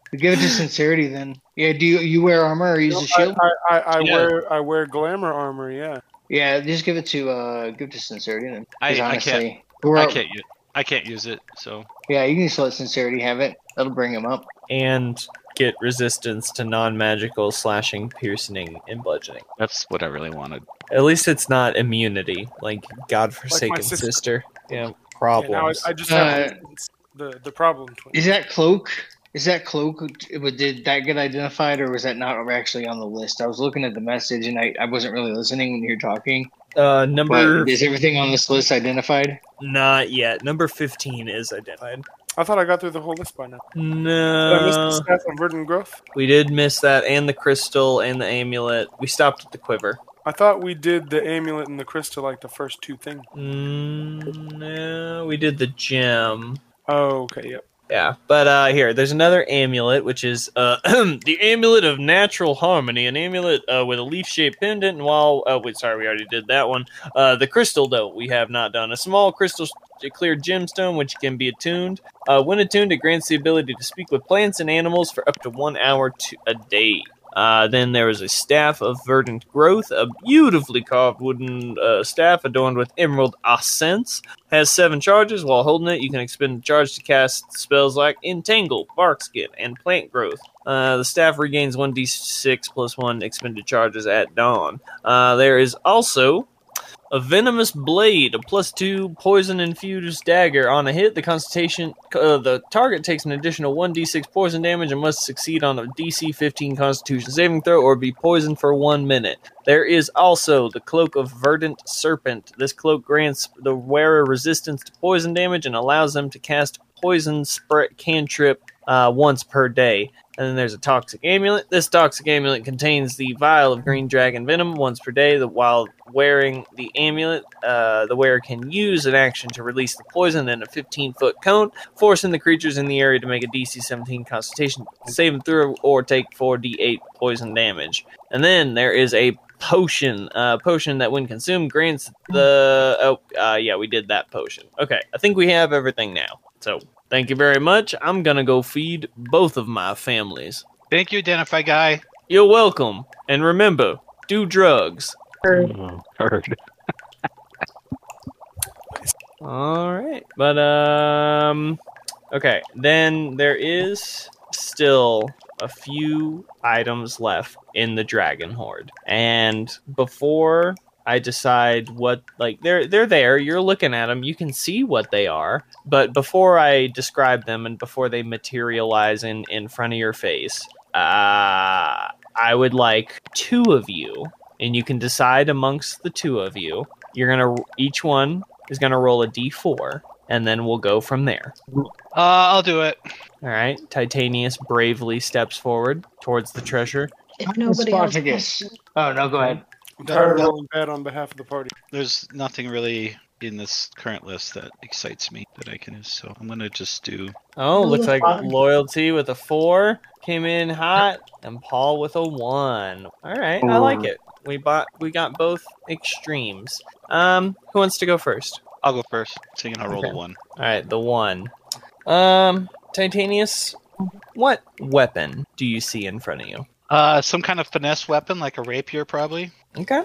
Give it to Sincerity then. Yeah, do you wear armor or use a shield?
I
Yeah.
wear glamour armor. Yeah.
Yeah, just give it to Sincerity then. 'Cause
I
honestly,
I can't use it. So
Yeah, you can just let Sincerity have it. That'll bring him up.
And get resistance to non-magical slashing, piercing, and bludgeoning.
that's what I really wanted.
At least it's not immunity, like godforsaken
Like my sister.
sister. Yeah,
Yeah, now
problems.
I just have the problem twin.
Is that cloak? Did that get identified, or was that not actually on the list? I was looking at the message, and I wasn't really listening when you were talking.
Number
But is everything on this list identified?
not yet. Number 15 is identified.
I thought I got through the whole list by now. Did I miss the
No,
staff of verdant growth?
we did miss that, and the crystal and the amulet. We stopped at the quiver.
I thought we did the amulet and the crystal like the first two things.
No, we did the gem.
Oh, okay, yep.
Yeah, but here, there's another amulet, which is the Amulet of Natural Harmony, an amulet with a leaf-shaped pendant, and we already did that one. The crystal, though, we have not done. A small crystal clear gemstone, which can be attuned. When attuned, it grants the ability to speak with plants and animals for up to 1 hour a day. Then there is a Staff of Verdant Growth, a beautifully carved wooden staff adorned with emerald accents. Has 7 charges. While holding it, you can expend a charge to cast spells like Entangle, Bark Skin, and Plant Growth. The staff regains 1d6 plus 1 expended charges at dawn. There is also a Venomous Blade, a +2 poison-infused dagger. On a hit, the target takes an additional 1d6 poison damage and must succeed on a DC 15 Constitution saving throw or be poisoned for 1 minute. There is also the Cloak of Verdant Serpent. This cloak grants the wearer resistance to poison damage and allows them to cast poison cantrip once per day. And then there's a Toxic Amulet. This Toxic Amulet contains the vial of green dragon venom once per day. While wearing the amulet, the wearer can use an action to release the poison in a 15-foot cone, forcing the creatures in the area to make a DC 17 Constitution saving throw or take 4d8 poison damage. And then there is a potion that when consumed grants we did that potion. Okay, I think we have everything now. So thank you very much. I'm gonna go feed both of my families.
Thank you, Identify Guy.
You're welcome. And remember, do drugs.
Heard.
Heard.
Alright. But okay. Then there is still a few items left in the Dragon Hoard. And before I decide what, like, they're there, you're looking at them, you can see what they are, but before I describe them and before they materialize in front of your face, I would like 2 of you, and you can decide amongst the 2 of you, each one is gonna roll a d4, and then we'll go from there.
I'll do it.
Alright, Titanius bravely steps forward towards the treasure.
If nobody else
Spartacus.
wants
Oh, no, go ahead.
I'm tired of rolling bad on behalf of the party.
There's nothing really in this current list that excites me that I can use, so I'm gonna just do.
Oh, looks like
fun.
Loyalty with a 4 came in hot, and Paul with a 1. All right, I like it. We got both extremes. Who wants to go first?
I'll go first, seeing I rolled
Okay.
a 1.
All right, the 1. Titanius, what weapon do you see in front of you?
Some kind of finesse weapon, like a rapier, probably.
Okay.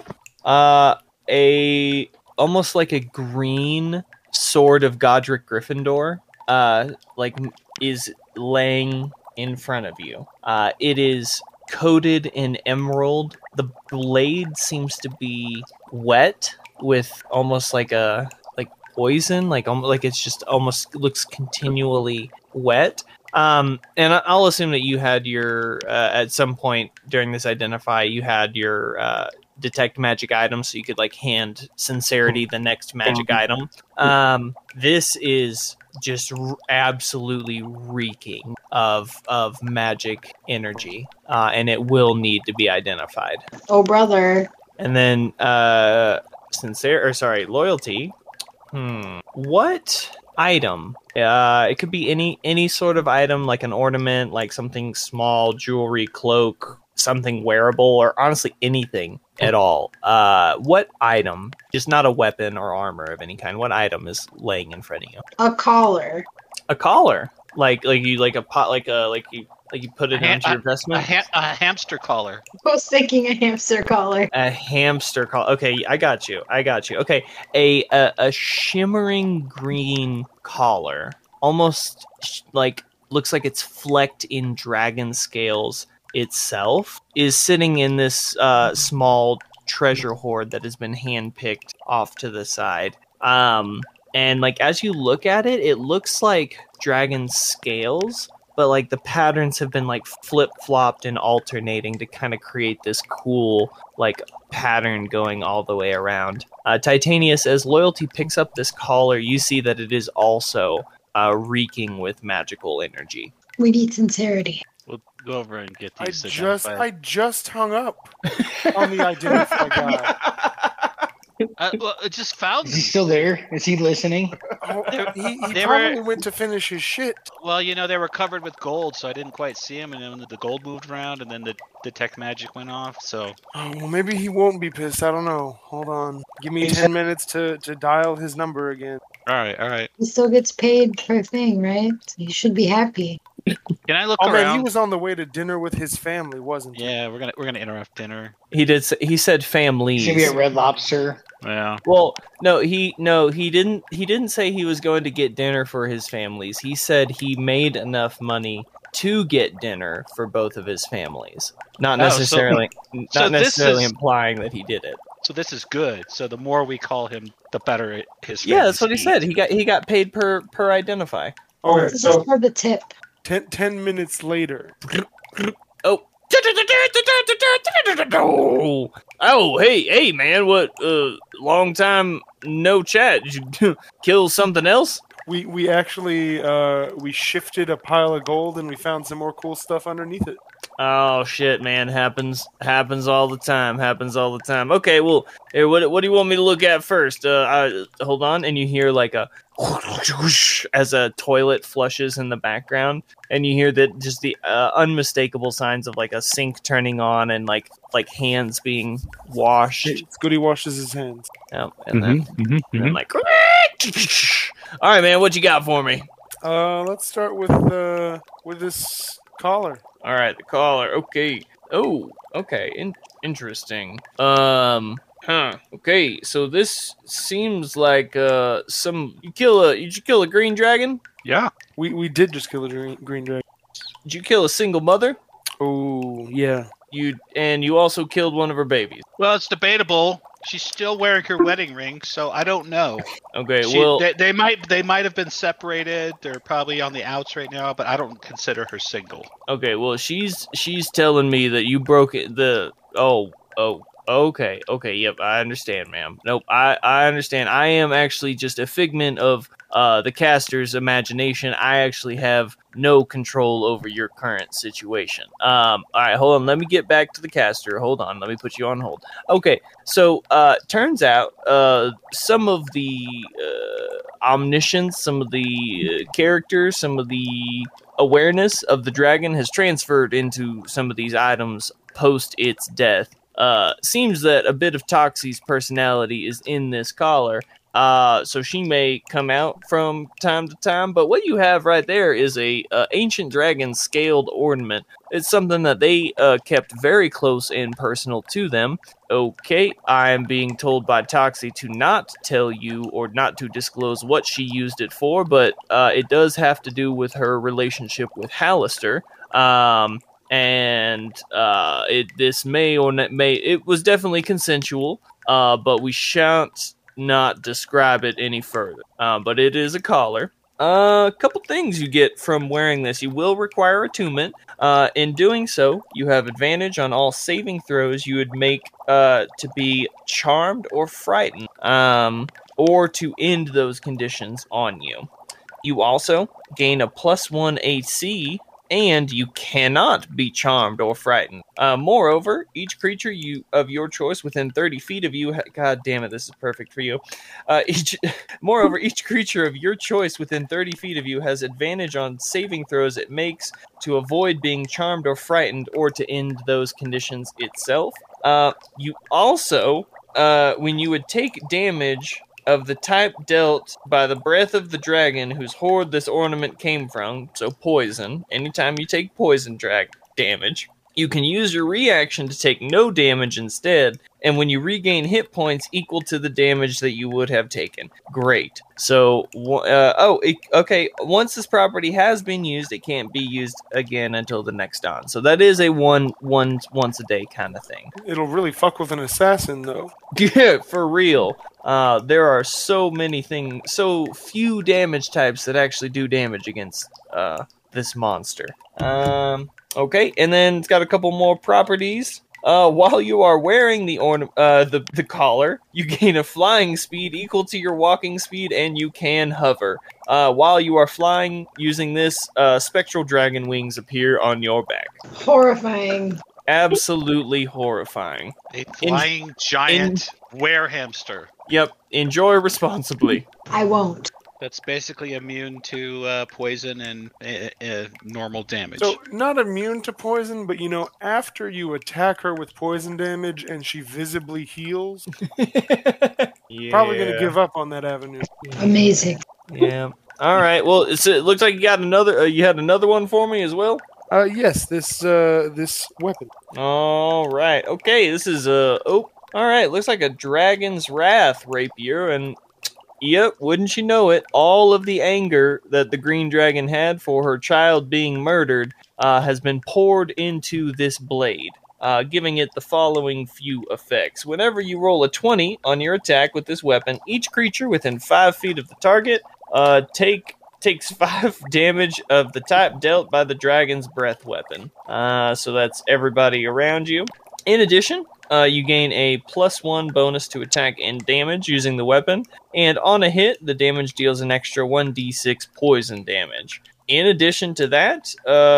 Almost like a green sword of Godric Gryffindor, is laying in front of you. It is coated in emerald. The blade seems to be wet with almost like poison, like it's just almost looks continually wet. And I'll assume that you had your at some point during this identify, you had your detect magic item, so you could like hand Sincerity the next magic item. This is just absolutely reeking of magic energy, and it will need to be identified.
Oh, brother.
And then Loyalty. What item? It could be any sort of item, like an ornament, like something small, jewelry, cloak, something wearable, or honestly anything at all. What item, just not a weapon or armor of any kind, what item is laying in front of you?
A collar.
A collar, like you like a pot, like you Like you put it onto your vestment?
A hamster collar.
I was thinking a hamster collar.
A hamster collar. Okay, I got you. Okay, a shimmering green collar, almost like looks like it's flecked in dragon scales itself, is sitting in this small treasure hoard that has been handpicked off to the side. And like as you look at it, it looks like dragon scales, but like the patterns have been like flip-flopped and alternating to kind of create this cool like pattern going all the way around. Titanius, as Loyalty picks up this collar, you see that it is also reeking with magical energy.
We need sincerity.
We'll go over and get these.
I just hung up on the identify guy.
Well, it just found.
Is he still there? Is he listening?
He probably went to finish his shit.
Well, they were covered with gold, so I didn't quite see him, and then the gold moved around, and then the detect magic went off, so...
Oh, well, maybe he won't be pissed. I don't know. Hold on. Give me 10 minutes to dial his number again.
All right.
He still gets paid per thing, right? You should be happy.
Can I look
around?
around?
Man, he was on the way to dinner with his family, wasn't he?
Yeah, we're gonna interrupt dinner.
He did. He said families.
Should be at Red Lobster.
Yeah.
Well, he didn't. He didn't say he was going to get dinner for his families. He said he made enough money to get dinner for both of his families. Not necessarily. Not necessarily implying that he did it.
So this is good. So the more we call him, the better his.
Yeah, that's what he said. He got paid per identify.
Okay,
This is for the tip.
10 minutes later.
Oh. Oh, hey, man! What? Long time no chat. Did you kill something else?
We actually we shifted a pile of gold and we found some more cool stuff underneath it.
Oh shit, man! Happens all the time. Okay, well, here, what do you want me to look at first? Hold on, and you hear like a whoosh as a toilet flushes in the background, and you hear that just the unmistakable signs of like a sink turning on and like hands being washed.
It's good he washes his hands.
Yeah, and then like, all right, man, what you got for me?
Let's start with this collar.
All right, the collar. Okay. Oh, okay. Interesting. Okay, so this seems like some. Did you kill a green dragon?
Yeah.
We did just kill a green dragon.
Did you kill a single mother?
Oh, yeah.
You also killed one of her babies.
Well, it's debatable. She's still wearing her wedding ring, so I don't know.
Okay,
they might have been separated. They're probably on the outs right now, but I don't consider her single.
Okay, well, she's telling me that you broke it. Okay, yep, I understand, ma'am. Nope, I understand. I am actually just a figment of the caster's imagination. I actually have no control over your current situation. All right, hold on. Let me get back to the caster. Hold on. Let me put you on hold. Okay, so turns out some of the omniscience, some of the characters, some of the awareness of the dragon has transferred into some of these items post its death. Seems that a bit of Toxie's personality is in this collar, so she may come out from time to time. But what you have right there is a ancient dragon scaled ornament. It's something that they kept very close and personal to them. Okay, I am being told by Toxie to not tell you or not to disclose what she used it for, but it does have to do with her relationship with Hallister. And this may or may it was definitely consensual, but we shan't not describe it any further. But it is a collar. A couple things you get from wearing this. You will require attunement. In doing so, you have advantage on all saving throws you would make to be charmed or frightened, or to end those conditions on you. You also gain a +1 AC. And you cannot be charmed or frightened. Moreover, each creature of your choice within 30 feet of you... God damn it, this is perfect for you. Moreover, each creature of your choice within 30 feet of you has advantage on saving throws it makes to avoid being charmed or frightened or to end those conditions itself. You also, when you would take damage of the type dealt by the breath of the dragon whose hoard this ornament came from, so poison, anytime you take poison damage, you can use your reaction to take no damage instead, and when you regain hit points equal to the damage that you would have taken. Great. So, okay, once this property has been used, it can't be used again until the next dawn. So that is a once a day kind of thing.
It'll really fuck with an assassin, though.
Yeah, for real. There are so few damage types that actually do damage against this monster. Okay, and then it's got a couple more properties. While you are wearing the collar, you gain a flying speed equal to your walking speed, and you can hover. While you are flying using this, spectral dragon wings appear on your back.
Horrifying.
Absolutely horrifying.
A flying giant were-hamster.
Yep, enjoy responsibly.
I won't.
That's basically immune to poison and normal damage.
So, not immune to poison, but after you attack her with poison damage and she visibly heals, probably going to give up on that avenue.
Amazing.
Yeah. All right. Well, it looks like you got another. You had another one for me as well.
Yes, this weapon.
All right. Okay. This is all right. Looks like a Dragon's Wrath rapier, and yep, wouldn't you know it, all of the anger that the green dragon had for her child being murdered has been poured into this blade, giving it the following few effects. Whenever you roll a 20 on your attack with this weapon, each creature within 5 feet of the target takes 5 damage of the type dealt by the dragon's breath weapon. So that's everybody around you. In addition, you gain a +1 bonus to attack and damage using the weapon, and on a hit, the damage deals an extra 1d6 poison damage. In addition to that,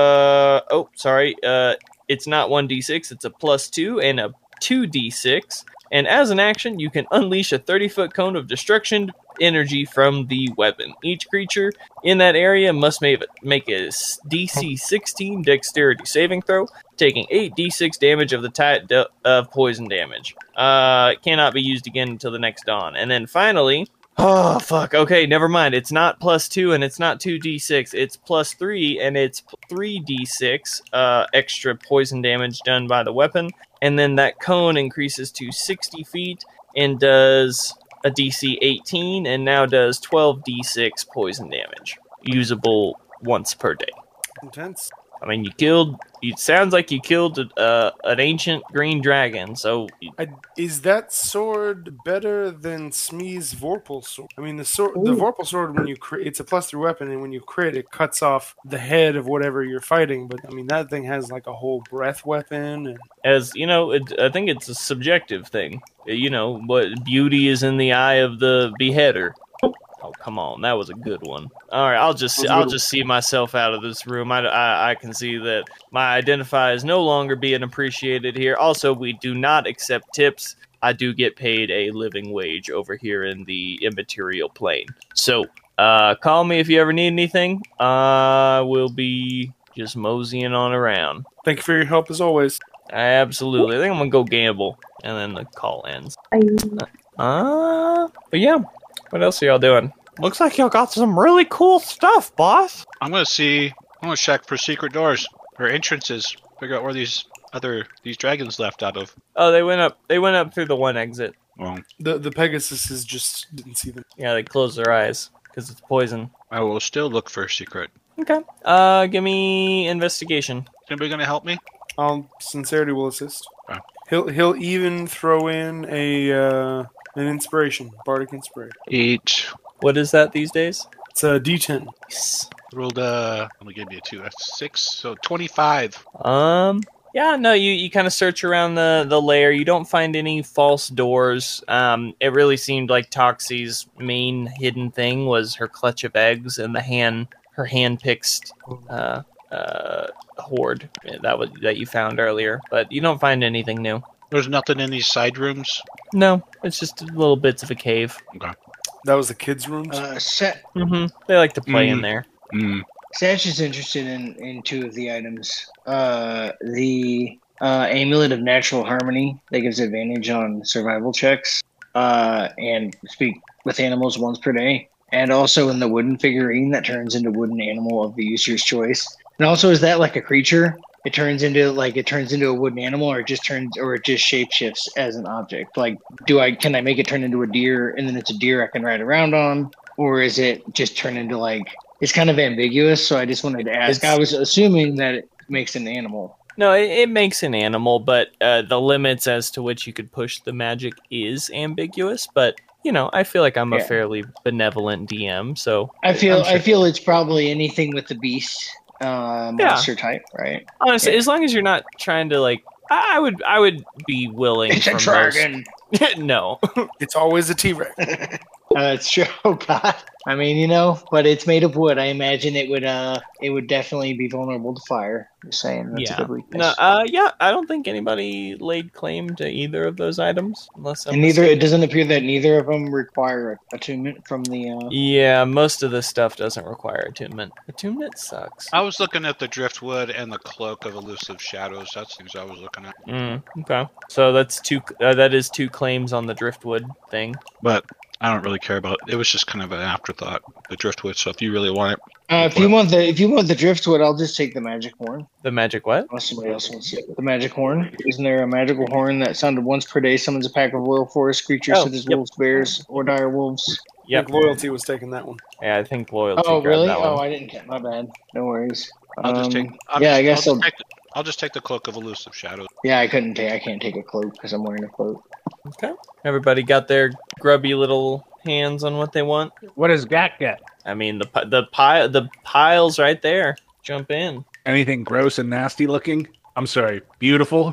it's not 1d6, it's a +2 and a 2d6, and as an action, you can unleash a 30-foot cone of destruction energy from the weapon. Each creature in that area must make a DC 16 dexterity saving throw, taking 8d6 damage of the type of poison damage. It cannot be used again until the next dawn. And then finally, oh fuck, okay, never mind. It's not +2 and it's not 2d6. It's +3 and it's 3d6 extra poison damage done by the weapon. And then that cone increases to 60 feet and does a DC 18 and now does 12d6 poison damage, usable once per day.
Intense.
I mean, it sounds like you killed an ancient green dragon, so...
Is that sword better than Smee's Vorpal sword? I mean, the Vorpal sword, when you it's a +3 weapon, and when you crit, it cuts off the head of whatever you're fighting, but I mean, that thing has like a whole breath weapon. And...
As, I think it's a subjective thing. What beauty is in the eye of the beheader. Oh, come on. That was a good one. All right, I'll just see myself out of this room. I can see that my identifier is no longer being appreciated here. Also, we do not accept tips. I do get paid a living wage over here in the immaterial plane. So, call me if you ever need anything. I will be just moseying on around.
Thank you for your help, as always.
Absolutely. I think I'm going to go gamble. And then the call ends. But yeah. What else are y'all doing? Looks like y'all got some really cool stuff, boss.
I'm gonna check for secret doors or entrances. Figure out where these dragons left out of.
Oh, they went up through the one exit.
Well,
the Pegasus just didn't see them.
Yeah, they closed their eyes because it's poison.
I will still look for a secret.
Okay. Give me investigation.
Is anybody gonna help me?
Sincerity will assist.
Oh.
He'll even throw in an inspiration, bardic inspiration.
8.
What is that these days?
It's a D10.
Nice.
Rolled only gave me a 2. That's 6, so 25.
Yeah, no, you kind of search around the lair. You don't find any false doors. It really seemed like Toxie's main hidden thing was her clutch of eggs and her hand-picked hoard that you found earlier. But you don't find anything new.
There's nothing in these side rooms?
No, it's just little bits of a cave.
Okay.
That was the kids' rooms?
They like to play in there.
Sash is interested in 2 of the items. The Amulet of Natural Harmony that gives advantage on survival checks, and speak with animals once per day. And also in the wooden figurine that turns into wooden animal of the user's choice. And also, is that like a creature? It turns into a wooden animal, or it just shapeshifts as an object. Like, can I make it turn into a deer, and then it's a deer I can ride around on, or is it just turn into like? It's kind of ambiguous, so I just wanted to ask. I was assuming that it makes an animal.
No, it makes an animal, but the limits as to which you could push the magic is ambiguous. But I feel like I'm a fairly benevolent DM, so
I feel it's probably anything with the beast. Monster type, right?
Honestly, as long as you're not trying to like, I would be willing.
It's a dragon.
No,
it's always a T-Rex.
It's true. Oh God. I mean, but it's made of wood. I imagine it would definitely be vulnerable to fire. Just saying. That's a good weakness.
No, I don't think anybody laid claim to either of those items,
it doesn't appear that neither of them require attunement from the.
Yeah, most of the stuff doesn't require attunement. Attunement sucks.
I was looking at the driftwood and the cloak of elusive shadows. That's things I was looking at.
Okay, so that's two. That is two claims on the driftwood thing.
But I don't really care about it. It was just kind of an afterthought, the driftwood. So if you really want it,
if you want the driftwood, I'll just take the magic horn.
The magic what?
Unless somebody else wants it. The magic horn. Isn't there a magical horn that sounded once per day summons a pack of loyal forest creatures such as wolves, bears, or dire wolves?
Yeah, Loyalty was taking that one.
Yeah, I think Loyalty.
Oh, really?
That one.
Oh, I didn't get. My bad. No worries.
I'll just take. I'll just take the cloak of elusive shadows.
Yeah, I can't take a cloak because I'm wearing a cloak.
Okay. Everybody got their grubby little hands on what they want.
What does Gak get?
I mean, the pile's right there. Jump in.
Anything gross and nasty looking? I'm sorry, beautiful?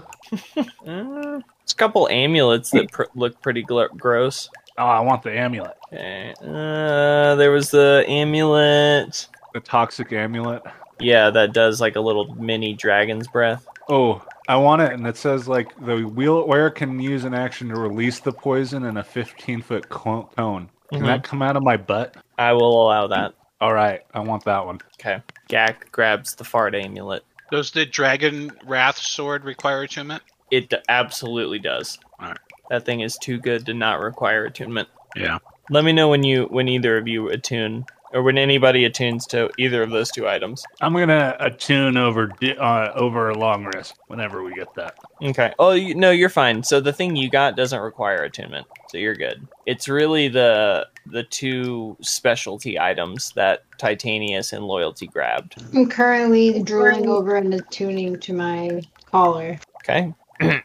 It's a couple amulets that look pretty gross.
Oh, I want the amulet.
Okay. There was the amulet.
The toxic amulet?
Yeah, that does like a little mini dragon's breath.
Oh, I want it, and it says like the wearer can use an action to release the poison in a 15-foot cone. Can that come out of my butt?
I will allow that.
All right, I want that one.
Okay. Gak grabs the fart amulet.
Does the dragon wrath sword require attunement?
It absolutely does.
All right.
That thing is too good to not require attunement.
Yeah.
Let me know when either of you attune, or when anybody attunes to either of those two items.
I'm gonna attune over a long rest whenever we get that.
Okay. Oh, no, you're fine. So the thing you got doesn't require attunement, so you're good. It's really the two specialty items that Titanius and Loyalty grabbed.
I'm currently drooling over and attuning to my collar.
Okay.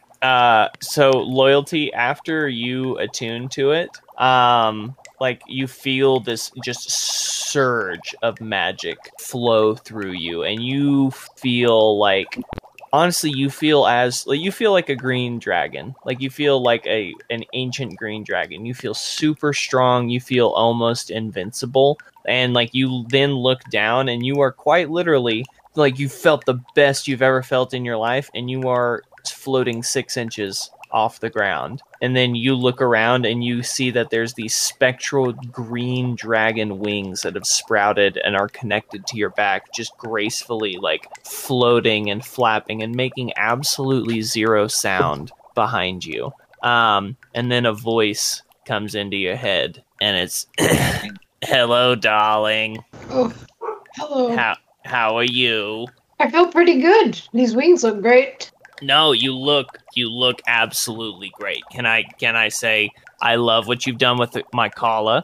So Loyalty, after you attune to it, like you feel this just surge of magic flow through you, and you feel like, honestly, you feel like a green dragon. Like you feel like an ancient green dragon. You feel super strong. You feel almost invincible. And like you then look down, and you are quite literally like you felt the best you've ever felt in your life, and you are floating 6 inches off the ground. And then you look around and you see that there's these spectral green dragon wings that have sprouted and are connected to your back, just gracefully like floating and flapping and making absolutely zero sound behind you. And then a voice comes into your head, and it's hello, darling.
Oh, hello.
How are you?
I feel pretty good. These wings look great.
No, you look absolutely great. Can I say I love what you've done with my collar?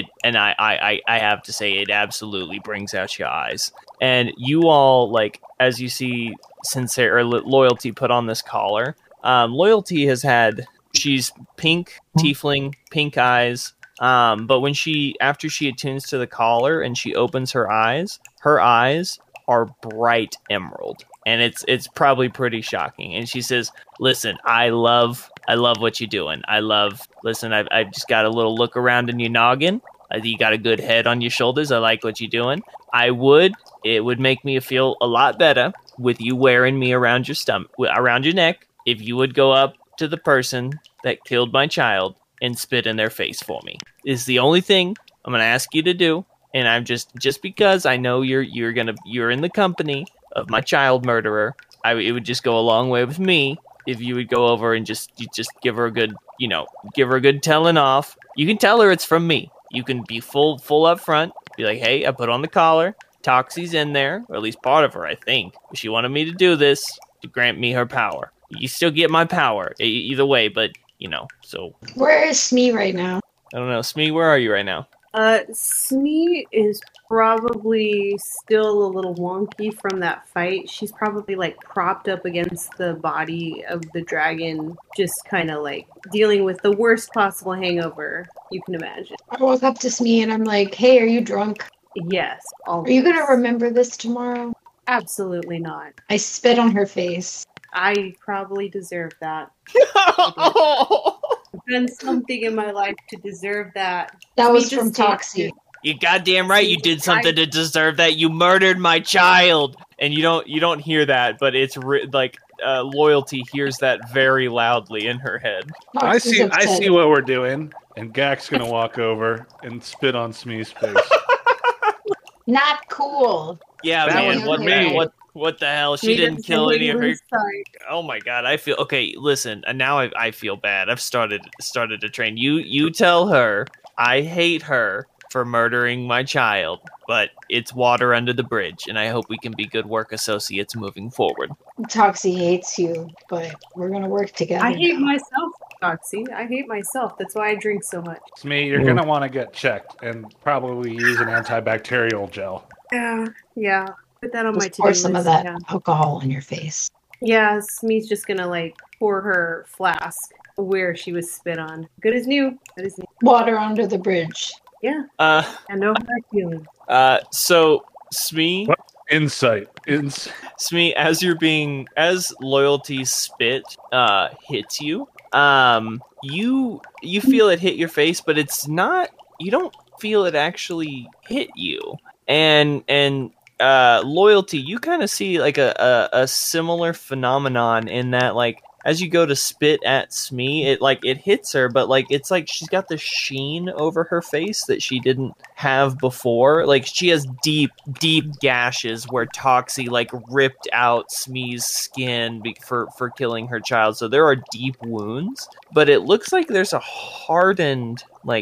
I have to say it absolutely brings out your eyes. And you all, like, as you see Loyalty put on this collar, Loyalty she's pink tiefling, pink eyes. But after she attunes to the collar and she opens her eyes are bright emerald. And it's probably pretty shocking. And she says, "Listen, I love what you're doing. Listen, I've just got a little look around in your noggin. You got a good head on your shoulders. I like what you're doing. It would make me feel a lot better with you wearing me around your neck, if you would go up to the person that killed my child and spit in their face for me. It's the only thing I'm going to ask you to do. And I'm just because I know you're in the company of my child murderer, it would just go a long way with me if you would go over and just give her a good telling off. You can tell her it's from me. You can be full up front. Be like, hey, I put on the collar. Toxie's in there, or at least part of her, I think. She wanted me to do this to grant me her power. You still get my power, either way, but, so...
Where is Smee right now?
I don't know. Smee, where are you right now?
Smee is probably still a little wonky from that fight. She's probably, propped up against the body of the dragon, just kind of, dealing with the worst possible hangover you can imagine.
I walk up to Smee and I'm like, hey, are you drunk?
Yes.
Are you going to remember this tomorrow?
Absolutely not.
I spit on her face.
I probably deserve that. I've done something in my life to deserve that.
That was from Toxie.
You goddamn right you did something to deserve that. You murdered my child. And you don't hear that, but it's Loyalty hears that very loudly in her head.
I see what we're doing. And Gak's going to walk over and spit on Smee's face.
Not cool.
Yeah,
That
man. What the hell? She didn't kill any of her.
Sorry.
Oh my god, I feel okay. Listen, and now I feel bad. I've started to train. You tell her I hate her for murdering my child, but it's water under the bridge, and I hope we can be good work associates moving forward.
Toxie hates you, but we're gonna work together.
I hate myself, Toxie. I hate myself. That's why I drink so much.
Smee, you're going to want to get checked and probably use an antibacterial gel.
Yeah. Put that on my to-do
pour
list.
some of that alcohol on your face.
Yeah, Smee's just gonna pour her flask where she was spit on. Good as new.
Water under the bridge.
Yeah. I know how I feel.
So Smee.
Insight.
Smee, as Loyalty's spit hits you, you feel it hit your face, but it's not. You don't feel it actually hit you, and Loyalty, you kind of see a similar phenomenon in that as you go to spit at Smee, it hits her, but it's she's got this sheen over her face that she didn't have before. She has deep gashes where Toxie ripped out Smee's skin for killing her child. So there are deep wounds, but it looks like there's a hardened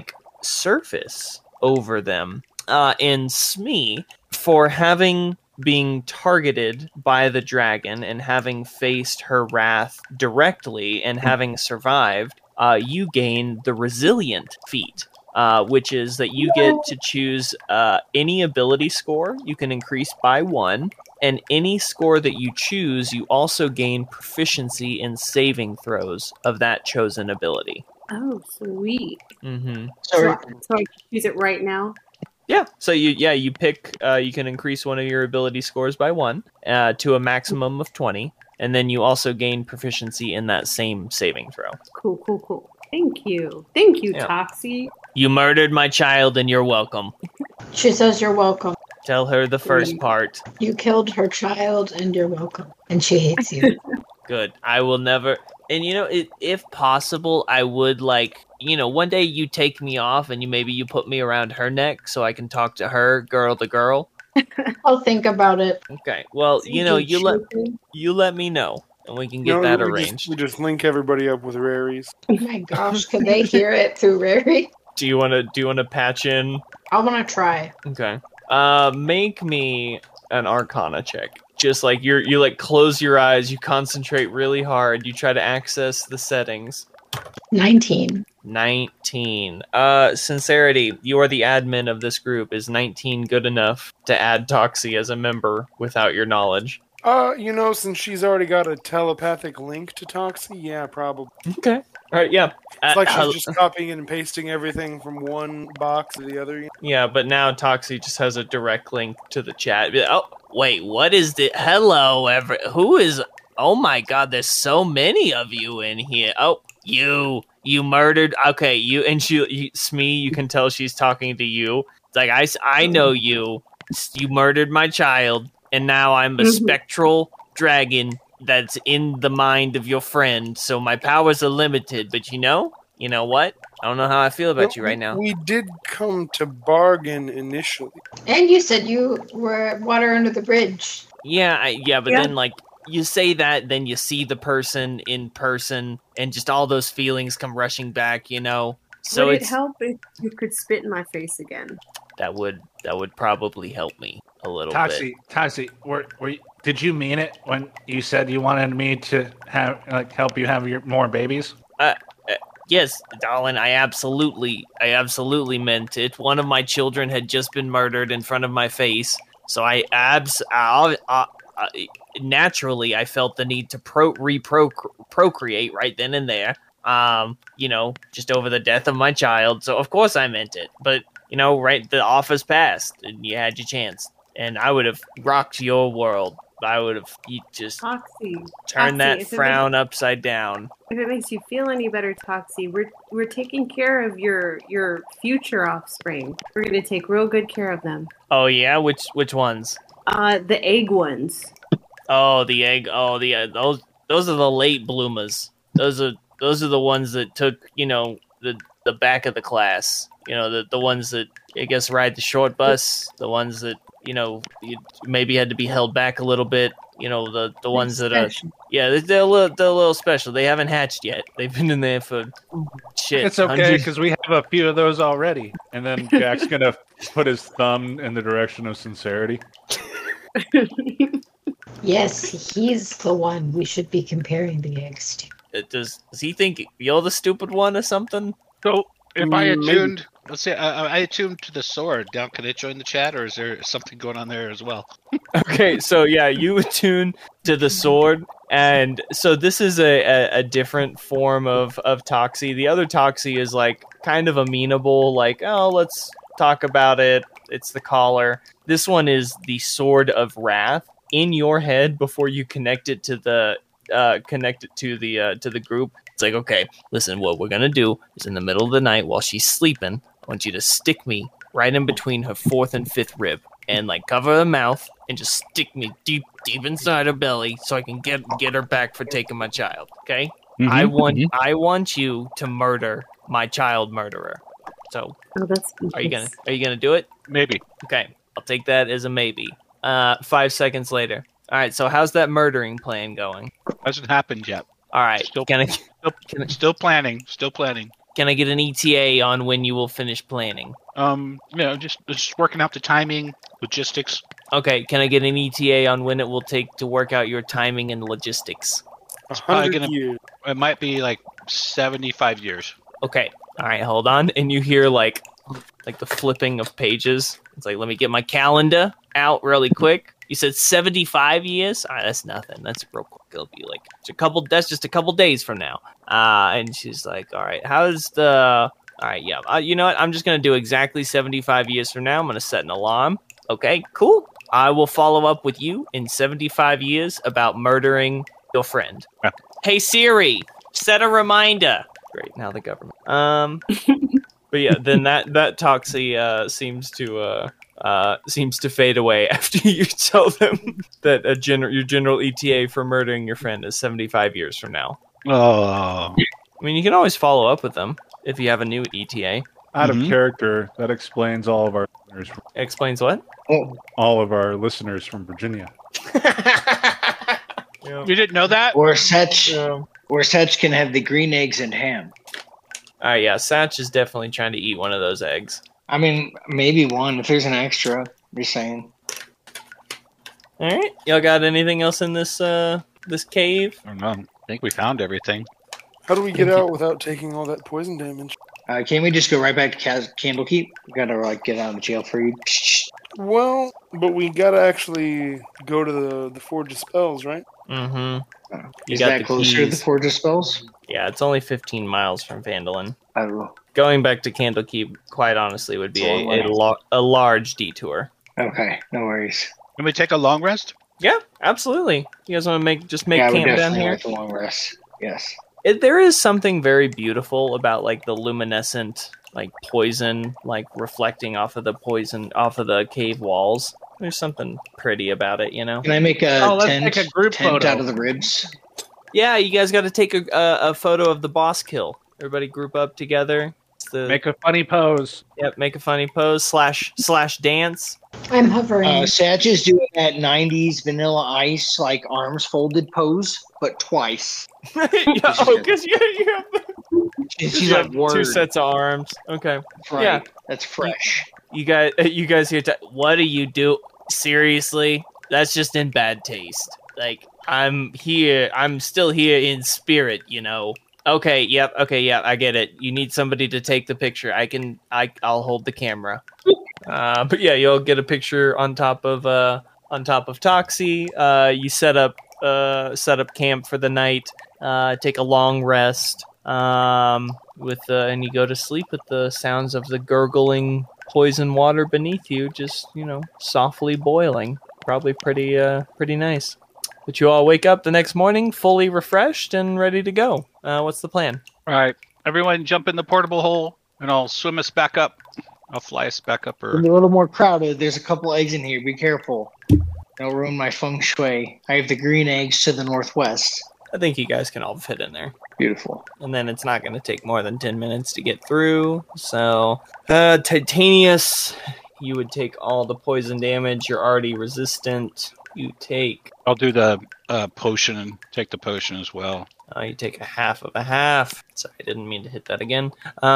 surface over them. In Smee, for being targeted by the dragon and having faced her wrath directly and having survived, you gain the Resilient feat, which is that you get to choose any ability score you can increase by 1, and any score that you choose, you also gain proficiency in saving throws of that chosen ability.
Oh, sweet.
Mm-hmm.
So I can choose it right now?
Yeah, so you pick, you can increase one of your ability scores by 1 to a maximum of 20, and then you also gain proficiency in that same saving throw.
Cool. Thank you, yeah. Toxie.
You murdered my child, and you're welcome.
She says you're welcome.
Tell her the first part.
You killed her child, and you're welcome. And she hates you.
Good. I will never... And, if possible, I would, one day you take me off and you put me around her neck so I can talk to her, girl to girl.
I'll think about it.
Okay. Well, you let me know, and we can get that arranged.
We just link everybody up with Raries.
Oh my gosh, could they hear it through Rary?
Do you want to patch in?
I want to try.
Okay. Make me an Arcana check. Just you close your eyes, you concentrate really hard, you try to access the settings.
19.
Sincerity, you are the admin of this group. Is 19 good enough to add Toxie as a member without your knowledge?
Since she's already got a telepathic link to Toxie, yeah, probably.
Okay. All right, yeah.
It's she's just copying and pasting everything from one box to the other.
Yeah, but now Toxie just has a direct link to the chat. Oh, wait, what is the... Hello, who is... Oh my god, there's so many of you in here. Oh, you murdered... Okay, Smee, you can tell she's talking to you. It's I know you. You murdered my child, and now I'm a spectral dragon that's in the mind of your friend, so my powers are limited, but you know what? I don't know how I feel about you right now.
We did come to bargain initially.
And you said you were water under the bridge.
Then you say that, then you see the person in person, and just all those feelings come rushing back, So
would it
it's
help if you could spit in my face again?
that would probably help me a little bit.
Toxie, did you mean it when you said you wanted me to help you have more babies?
Yes, darling, I absolutely meant it. One of my children had just been murdered in front of my face, so naturally I felt the need to procreate right then and there. Just over the death of my child. So of course I meant it, but right, the office passed, and you had your chance, and I would have rocked your world. I would have just
Toxie,
turned that frown upside down.
If it makes you feel any better, Toxie, we're taking care of your future offspring. We're gonna take real good care of them.
Oh yeah, which ones?
The egg ones.
Oh, the egg. Oh, those are the late bloomers. Those are the ones that took the back of the class. The ones that I guess ride the short bus. The ones that you maybe had to be held back a little bit. The ones that are they're a little special. They haven't hatched yet. They've been in there for shit.
It's okay because we have a few of those already. And then Jack's gonna put his thumb in the direction of sincerity.
Yes, he's the one we should be comparing the eggs to.
Does he think you're the stupid one or something?
So if I attuned, let's say I attuned to the sword. Now, can it join the chat, or is there something going on there as well?
Okay, so yeah, you attune to the sword, and so this is a different form of Toxie. The other Toxie is like kind of amenable, like, oh, let's talk about it. It's the collar. This one is the Sword of Wrath in your head before you connect it to the group. It's like, okay, listen, what we're gonna do is in the middle of the night while she's sleeping, I want you to stick me right in between her fourth and fifth rib and like cover her mouth and just stick me deep inside her belly so I can get her back for taking my child. Okay?
Mm-hmm.
I want you to murder my child murderer. So are you gonna do it?
Maybe.
Okay. I'll take that as a maybe. 5 seconds later. All right, so how's that murdering plan going?
Hasn't happened yet.
All right,
Still planning.
Can I get an ETA on when you will finish planning?
Just working out the timing, logistics.
Okay, can I get an ETA on when it will take to work out your timing and logistics?
It's probably
100 years.
It might be like 75 years.
Okay, all right, hold on. And you hear like the flipping of pages. It's like, let me get my calendar out really quick. You said 75 years? All right, that's nothing. That's real quick. It'll be like that's just a couple days from now. And she's like, all right, all right, yeah. You know what? I'm just going to do exactly 75 years from now. I'm going to set an alarm. Okay, cool. I will follow up with you in 75 years about murdering your friend.
Yeah.
Hey, Siri, set a reminder. Great, now the government. But yeah, then that Toxie seems to fade away after you tell them that your general ETA for murdering your friend is 75 years from now.
Oh.
I mean, you can always follow up with them if you have a new ETA.
Out of character, that explains all of our listeners.
Explains what?
All of our listeners from Virginia.
You didn't know that?
Or Setch can have the green eggs and ham.
All right, yeah, Satch is definitely trying to eat one of those eggs.
I mean, maybe one if there's an extra. Just saying.
All right, y'all got anything else in this cave?
I don't know. I think we found everything.
How do we get out without taking all that poison damage?
Can't we just go right back to Candlekeep? We gotta get out of jail for you.
Well, but we gotta actually go to the Forge of Spells, right?
Mm-hmm.
Is that closer to the Forge of Spells?
Yeah, it's only 15 miles from Phandalin.
Oh.
Going back to Candlekeep, quite honestly, would be a large detour.
Okay, no worries.
Can we take a long rest?
Yeah, absolutely. You guys want to make camp down here?
Like a long rest. Yes.
There is something very beautiful about like the luminescent like poison like reflecting off of the cave walls. There's something pretty about it, you know.
Can I make a tent
photo
out of the ribs?
Yeah, you guys got to take a photo of the boss kill. Everybody group up together.
Make a funny pose.
Yep, make a funny pose / dance.
I'm hovering.
Satch is doing that 90s Vanilla Ice like arms folded pose, but twice.
Because you have
She's
You
like,
have
word.
2 sets of arms. Okay.
Right.
Yeah.
That's fresh.
You guys here. What do you do? Seriously? That's just in bad taste. Like, I'm here. I'm still here in spirit, you know. Okay, yep, I get it. You need somebody to take the picture. I'll hold the camera. But yeah, you'll get a picture on top of Toxie. You set up camp for the night. Take a long rest. And you go to sleep with the sounds of the gurgling poison water beneath you, just, you know, softly boiling. Probably pretty nice. But you all wake up the next morning fully refreshed and ready to go. What's the plan?
All right, everyone jump in the portable hole, and I'll swim us back up. I'll fly us back up.
It's a little more crowded. There's a couple eggs in here. Be careful. Don't ruin my feng shui. I have the green eggs to the northwest.
I think you guys can all fit in there.
Beautiful.
And then it's not going to take more than 10 minutes to get through. So, Titanius, you would take all the poison damage. You're already resistant. You take...
I'll do the potion and take the potion as well.
You take a half of a half. Sorry, I didn't mean to hit that again.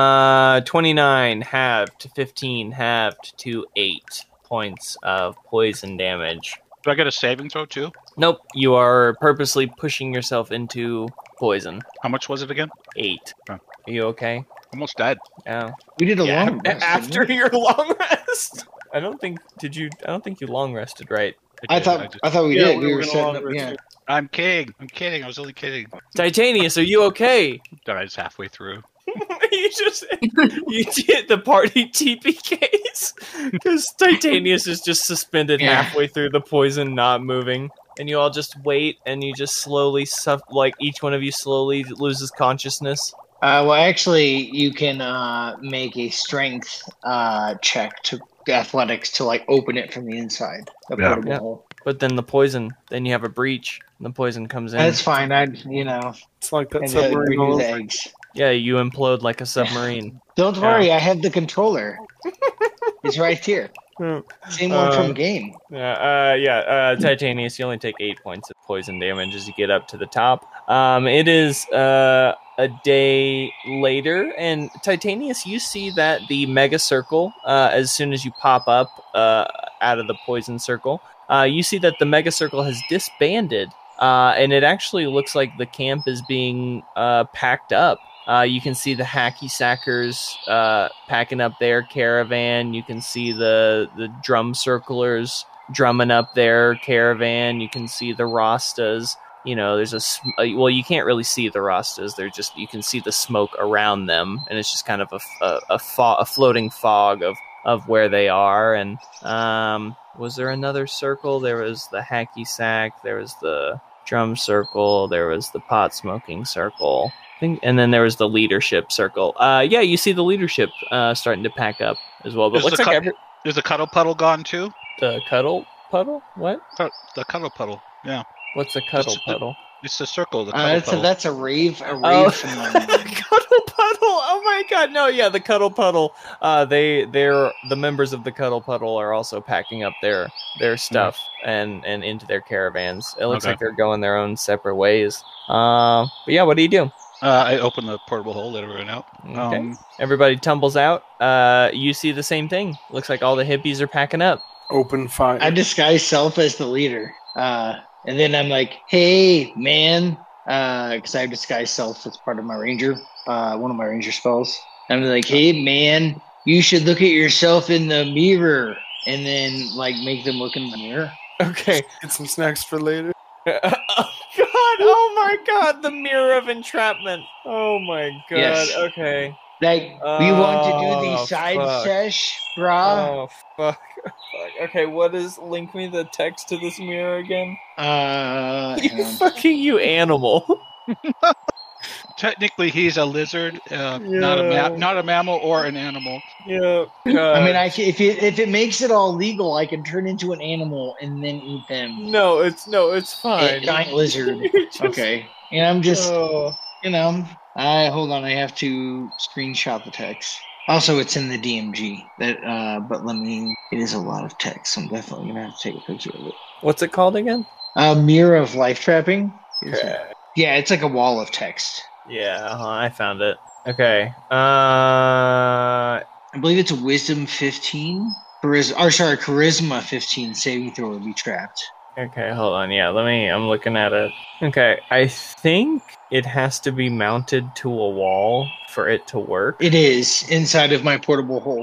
29 halved to 15 halved to 8 points of poison damage.
Do I get a saving throw too?
Nope, you are purposely pushing yourself into poison.
How much was it again?
8.
Oh.
Are you okay?
Almost dead.
Yeah.
We did a
Yeah,
long rest.
after
didn't we?
your long rest. I don't think you long rested, right?
I thought we
Yeah,
did.
we
We
were
were
gonna
setting
long
up.
rest
Yeah.
too.
I'm kidding. I was only kidding.
Titanius, are you okay?
Dies halfway through.
you get the party TPKs because Titanius is just suspended
Yeah.
halfway through the poison, not moving, and you all just wait, and you just slowly each one of you slowly loses consciousness.
Well, actually, you can make a strength check to athletics to like open it from the inside. The
Yeah.
portable
Yeah.
hole.
But then then you have a breach, and the poison comes in.
That's fine.
It's like that
And
submarine.
redo
all
the
over.
eggs.
Yeah, you implode like a submarine.
Don't worry, I have the controller. It's right here.
Yeah.
Same one from game.
Titanius, you only take 8 points of poison damage as you get up to the top. It is a day later, and Titanius, you see that the mega circle, as soon as you pop up out of the poison circle, you see that the mega circle has disbanded, and it actually looks like the camp is being packed up. You can see the hacky sackers packing up their caravan. You can see the drum circlers drumming up their caravan. You can see the Rastas. You know, there's you can't really see the Rastas. They're just, you can see the smoke around them, and it's just kind of a floating fog of where they are. And was there another circle? There was the hacky sack. There was the drum circle. There was the pot smoking circle. And then there was the leadership circle. You see the leadership starting to pack up as well. But
Is
looks
the
like
Is the cuddle puddle gone too?
the cuddle puddle. What?
The cuddle puddle. Yeah.
What's a cuddle
It's-
puddle?
It's the circle. The cuddle puddle.
That's a rave. A rave
Oh,
phenomenon.
cuddle puddle! Oh my god, no, yeah, the cuddle puddle. They're the members of the cuddle puddle are also packing up their stuff and into their caravans. It looks
Okay.
like they're going their own separate ways. But yeah, what do you do?
I open the portable hole, let everyone out.
Okay. Everybody tumbles out. You see the same thing. Looks like all the hippies are packing up.
Open fire.
I disguise self as the leader. And then I'm like, hey, man. Because I have disguise self as part of my ranger. One of my ranger spells. I'm like, hey, man, you should look at yourself in the mirror. And then, like, make them look in the mirror.
Okay.
Get some snacks for later.
Oh my god, the mirror of entrapment. Oh my god,
Yes.
okay.
Like, we want to do
Oh,
the side
fuck.
sesh, brah.
Oh fuck. Okay, link me the text to this mirror again?
Hang on.
You animal.
Technically, he's a lizard, not a mammal or an animal.
Yeah.
I mean, if it makes it all legal, I can turn into an animal and then eat them.
No, it's
A
fine.
giant lizard.
You're just-
Okay. And I'm just,
Oh.
hold on. I have to screenshot the text. Also, it's in the DMG. But it is a lot of text, so I'm definitely gonna have to take a picture of it.
What's it called again?
Mirror of life trapping.
Okay.
Yeah, it's like a wall of text.
Yeah, I found it. Okay.
I believe it's a Wisdom 15. Charisma 15 saving throw would be trapped.
Okay, hold on. Yeah, I'm looking at it. Okay, I think it has to be mounted to a wall for it to work.
It is inside of my portable hole.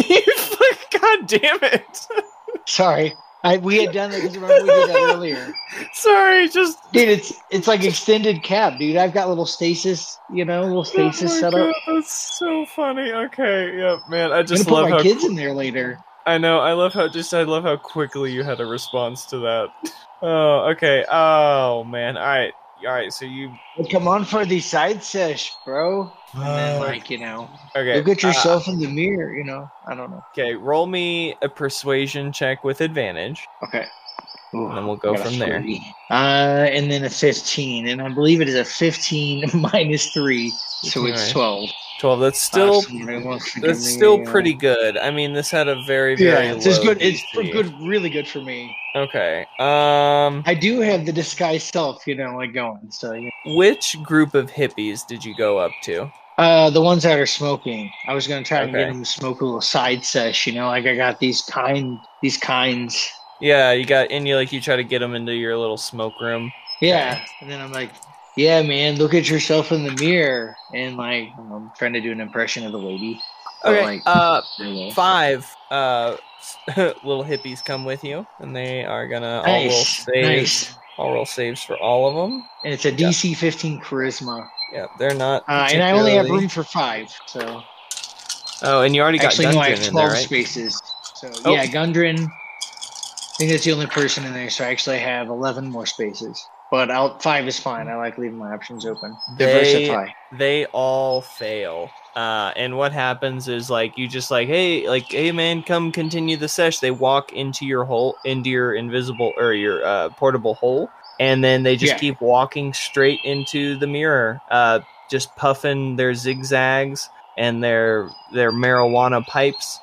God damn it!
Sorry. We had done that because remember we did that earlier.
Sorry, just
dude, it's like extended cab, dude. I've got little stasis, little stasis set up.
That's so funny. Okay, yeah, man. I
I'm
just
gonna
love
put my
how
kids in there later.
I know. I love how quickly you had a response to that. Oh, okay. Oh man. All right. So you
come on for the side sesh, bro. And then
okay.
look at yourself in the mirror. I don't know.
Okay, roll me a persuasion check with advantage.
Okay. Ooh,
and then we'll go from there.
And then a 15, and I believe it is a 15 minus 3, so it's 12.
12. That's still pretty good. I mean, this had a very very low
it's good.
DC.
It's good, really good for me.
Okay.
I do have the disguise self, going. So.
Which group of hippies did you go up to?
The ones that are smoking. I was gonna try and get them to smoke a little side sesh. Like I got these kinds.
Yeah, you try to get them into your little smoke room.
Yeah, and then I'm like, yeah, man, look at yourself in the mirror, and I'm trying to do an impression of the lady.
Okay, 5 little hippies come with you, and they are gonna all roll saves. I'll roll saves for all of them.
And it's a DC 15 charisma.
Yeah, they're not.
And I only have room for 5, so.
Oh, and you already got Gundren
I have 12
in there, right?
spaces. So yeah, Gundren. I think that's the only person in there, so I actually have 11 more spaces. But 5 is fine. I like leaving my options open. Diversify.
They all fail. And what happens is you just hey man, come continue the sesh. They walk into your hole, into your invisible or your portable hole, and then they just keep walking straight into the mirror, just puffing their zigzags and their marijuana pipes,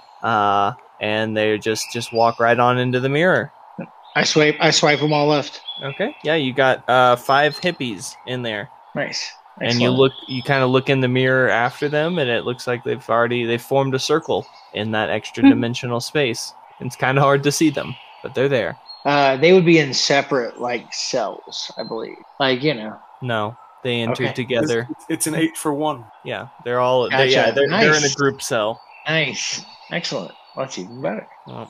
and they just walk right on into the mirror.
I swipe them all left.
Okay, yeah, you got 5 hippies in there.
Nice.
And you kind of look in the mirror after them, and it looks like they've formed a circle in that extra dimensional space. It's kind of hard to see them, but they're there.
They would be in separate cells, I believe.
No, they enter together.
It's an 8 for 1.
Yeah, they're all.
Gotcha.
They're in a group cell.
Nice, excellent. Well, that's even better.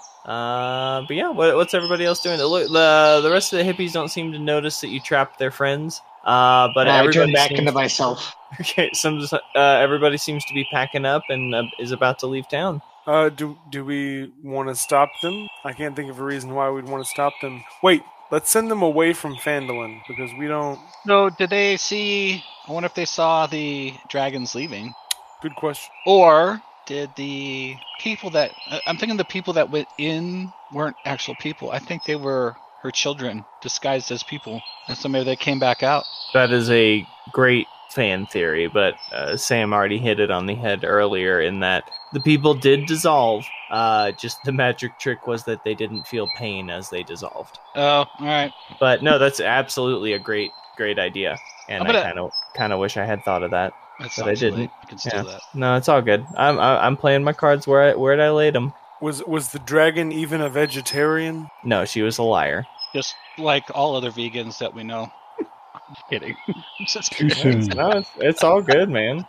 But yeah, what's everybody else doing? The rest of the hippies don't seem to notice that you trapped their friends. But
I turn back into myself.
Okay, everybody seems to be packing up and is about to leave town.
Do we want to stop them? I can't think of a reason why we'd want to stop them. Wait, let's send them away from Phandalin, because we don't...
No, did they see... I wonder if they saw the dragons leaving.
Good question.
Or did the people that... I'm thinking the people that went in weren't actual people. I think they were her children disguised as people. And so maybe they came back out.
That is a great fan theory, but Sam already hit it on the head earlier in that the people did dissolve. Just the magic trick was that they didn't feel pain as they dissolved.
Oh, all right.
But no, that's absolutely a great idea, and I kind of wish I had thought of that, but I didn't.
I can steal that.
No, it's all good. I'm playing my cards where I laid them.
Was the dragon even a vegetarian?
No, she was a liar.
Just like all other vegans that we know. I'm kidding. Just
Too soon.
No, it's all good, man.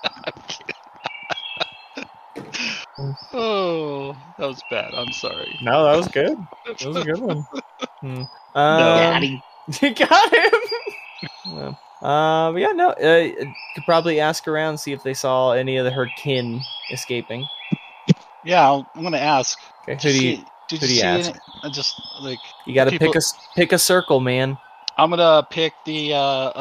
Oh, that was bad. I'm sorry.
No, that was good. That was a good one.
Daddy.
You got him. But yeah, no. Could probably ask around, see if they saw any of her kin escaping.
Yeah, I'm gonna ask.
Okay, who do you ask?
Just
you got to pick a circle, man.
I'm gonna pick the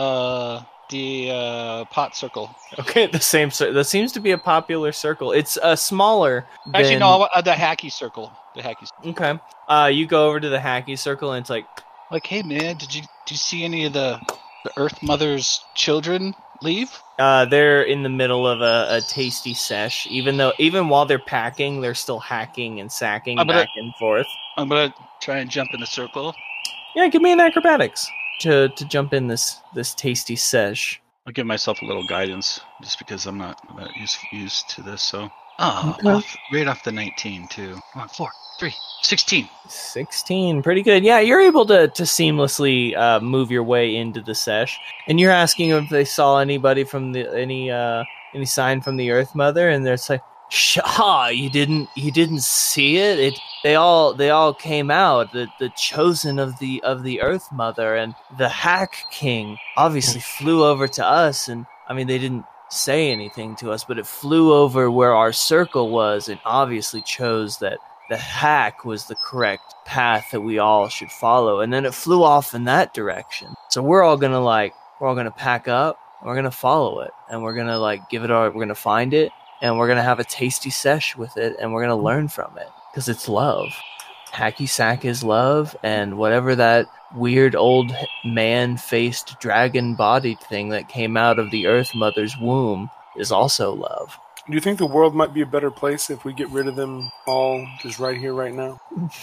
pot circle.
Okay, the same. That seems to be a popular circle. It's smaller.
Actually, no, the hacky circle. The hacky circle.
Okay. You go over to the hacky circle, and it's like,
hey man, did you see any of the Earth Mother's children leave?
They're in the middle of a tasty sesh. Even while they're packing, they're still hacking and sacking back and forth.
I'm gonna try and jump in the circle.
Yeah, give me an acrobatics to jump in this tasty sesh.
I'll give myself a little guidance just because I'm not used to this. So,
Okay.
right off the 19 too. Come on, 4, 3, 16.
16, pretty good. Yeah, you're able to seamlessly move your way into the sesh, and you're asking if they saw anybody from any sign from the Earth Mother, and they're like, "Shaw, you didn't see it? They all came out. The chosen of the Earth Mother and the Hack King obviously flew over to us, and I mean they didn't say anything to us, but it flew over where our circle was, and obviously chose that." The hack was the correct path that we all should follow, and then it flew off in that direction. So we're all gonna pack up, we're gonna follow it, and we're gonna we're gonna find it, and we're gonna have a tasty sesh with it, and we're gonna learn from it, because it's love. Hacky sack is love, and whatever that weird old man-faced dragon-bodied thing that came out of the Earth Mother's womb is also love.
Do you think the world might be a better place if we get rid of them all just right here, right now?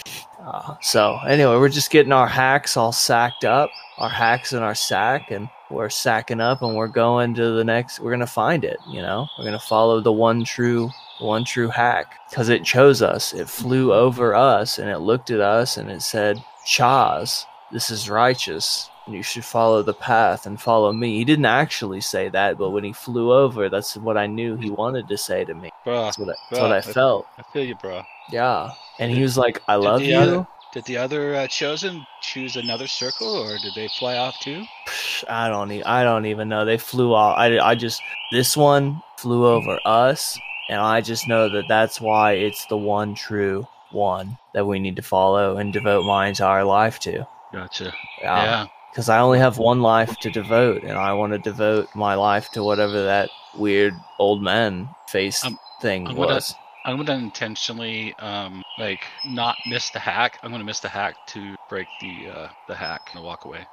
So anyway, we're just getting our hacks all sacked up, our hacks in our sack, and we're sacking up, and we're going to the next. We're gonna find it. We're gonna follow the one true hack, because it chose us. It flew over us, and it looked at us, and it said, "Chaz, this is righteous. You should follow the path and follow me." He didn't actually say that, but when he flew over, that's what I knew he wanted to say to me.
Bro,
That's what I felt.
I feel you, bro.
Yeah. And he was like, "I love you."
Did the other chosen choose another circle, or did they fly off too?
I don't even know. They flew off. This one flew over us, and I just know that that's why it's the one true one that we need to follow and devote my entire life to.
Gotcha.
Yeah. Because I only have one life to devote, and I want to devote my life to whatever that weird old man face thing was.
I'm gonna intentionally not miss the hack. I'm gonna miss the hack to break the hack and walk away.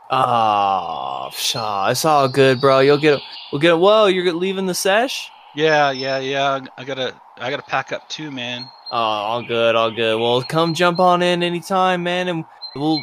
Oh, it's all good, bro. We'll get. Whoa, you're leaving the sesh?
Yeah. I gotta pack up too, man.
Oh, all good. Well, come jump on in anytime, man, and we'll.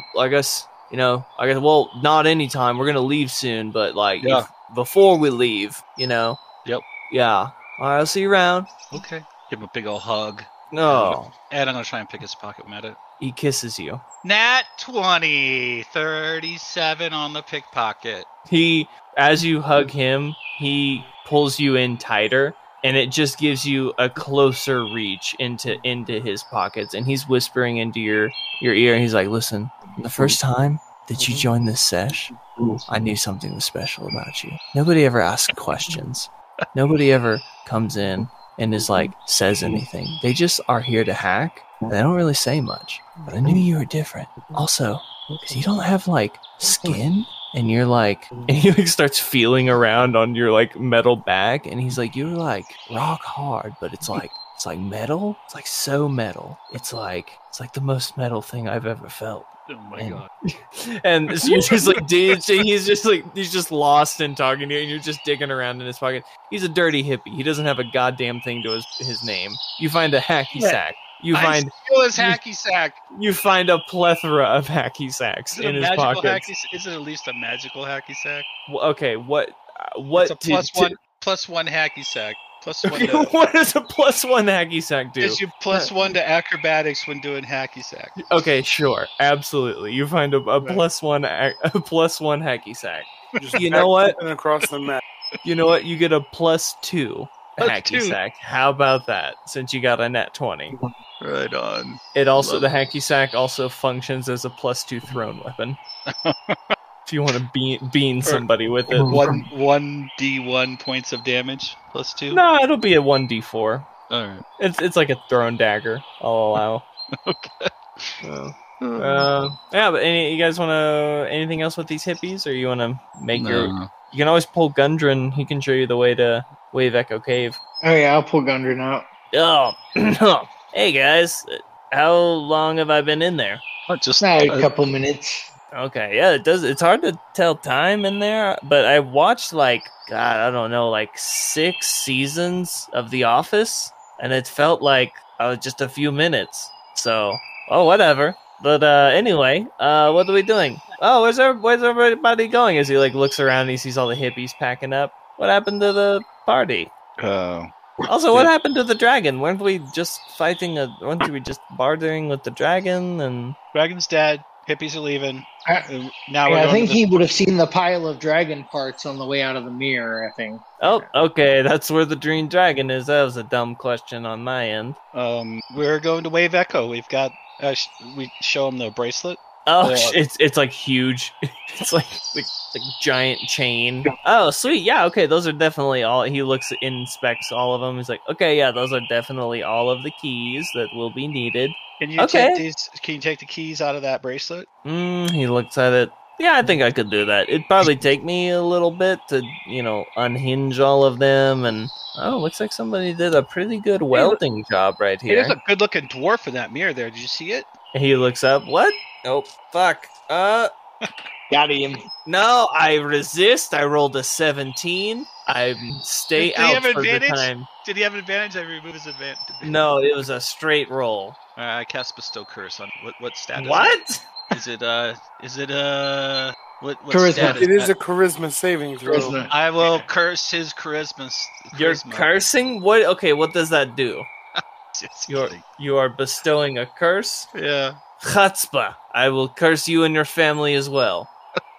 Well, not anytime. We're gonna leave soon, but before we leave,
Yep.
Yeah. All right, I'll see you around.
Okay. Give him a big old hug.
No.
And I'm gonna try and pick his pocket with it.
He kisses you.
Nat 20, 37 on the pickpocket.
As you hug him, he pulls you in tighter, and it just gives you a closer reach into his pockets, and he's whispering into your ear, and he's like, "Listen, the first time that you joined this sesh, I knew something was special about you. Nobody ever asks questions. Nobody ever comes in and says anything. They just are here to hack. They don't really say much. But I knew you were different. Also, because you don't have skin, and you're and he starts feeling around on your metal back, and he's like, you're rock hard, but it's metal. It's so metal. It's like the most metal thing I've ever felt."
Oh my god!
And so you're just dude, so he's just lost in talking to you, and you're just digging around in his pocket. He's a dirty hippie. He doesn't have a goddamn thing to his name. You find a hacky sack. You find
his hacky sack.
You find a plethora of hacky sacks in his pockets.
Is it at least a magical hacky sack?
Okay, what?
It's a plus one hacky sack. Plus one.
What does a plus one hacky sack do?
Gives you plus one to acrobatics when doing hacky sack.
Okay, sure, absolutely. You find a plus one hacky sack.
Just
you know what?
Across the map.
You know what? You get a +2 hacky sack. How about that? Since you got a nat 20.
Right on.
The hacky sack also functions as a +2 thrown weapon. If you want to bean somebody with it.
1d1 points of damage +2?
No, it'll be a 1d4.
Alright.
It's like a thrown dagger, I'll allow.
Okay.
Yeah, but you guys want to anything else with these hippies, or you want to make
No.
You can always pull Gundren. He can show you the way to Wave Echo Cave.
Oh yeah, I'll pull Gundren out.
Oh, hey guys, how long have I been in there?
Just
a couple minutes.
Okay, yeah, it's hard to tell time in there, but I watched I don't know, 6 seasons of The Office, and it felt like just a few minutes. So, whatever. But anyway, what are we doing? Oh, where's everybody going? As he like looks around and he sees all the hippies packing up. What happened to the party? Also, what happened to the dragon? Weren't we just weren't we just bartering with the dragon? And
Dragon's dead. Hippies are leaving. Now
I think he would have seen the pile of dragon parts on the way out of the mirror, I think.
Oh, okay, that's where the green dragon is. That was a dumb question on my end.
We're going to Wave Echo. We've got. We show him the bracelet.
Oh, it's like huge. It's like giant chain. Oh, sweet. Yeah, okay, those are definitely all. He inspects all of them. He's like, okay, yeah, those are definitely all of the keys that will be needed.
Can you take these? Can you take the keys out of that bracelet?
He looks at it. Yeah, I think I could do that. It'd probably take me a little bit to, unhinge all of them. And looks like somebody did a pretty good welding job right here.
There's a good-looking dwarf in that mirror there. Did you see it?
He looks up. What? Oh, fuck.
Got him.
No, I resist. I rolled a 17. I stay out for the time.
Did he have an advantage? I removed his advantage.
No, it was a straight roll.
I cast Bestow Curse on what stat?
What?
Is it what
Charisma.
stat
It is
that?
a charisma saving throw.
Charisma.
I will curse his charisma.
You're cursing? What? Okay, what does that do? You are bestowing a curse?
Yeah.
Chutzpah. I will curse you and your family as well.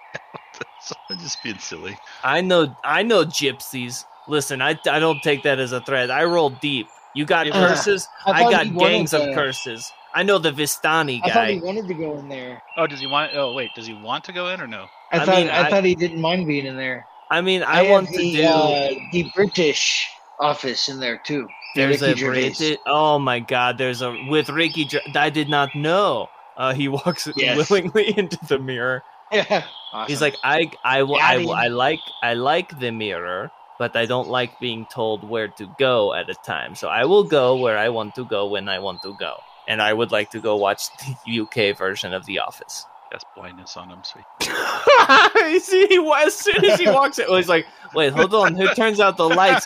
I'm just being silly.
I know gypsies. Listen, I don't take that as a threat. I roll deep. You got curses? I got gangs of curses. I know the Vistani guy.
I thought he wanted to go in there.
Oh, does he want? Oh, wait. Does he want to go in or no?
I thought he didn't mind being in there.
I mean, I want to do
the British office in there too.
There's a British. Oh my God! There's a with Ricky. I did not know. He walks willingly into the mirror.
Yeah. Awesome.
He's like, I like the mirror, but I don't like being told where to go at a time. So I will go where I want to go when I want to go. And I would like to go watch the UK version of The Office.
That's blindness on him, sweet.
You see, as soon as he walks in, he's like, wait, hold on, who turns out the lights?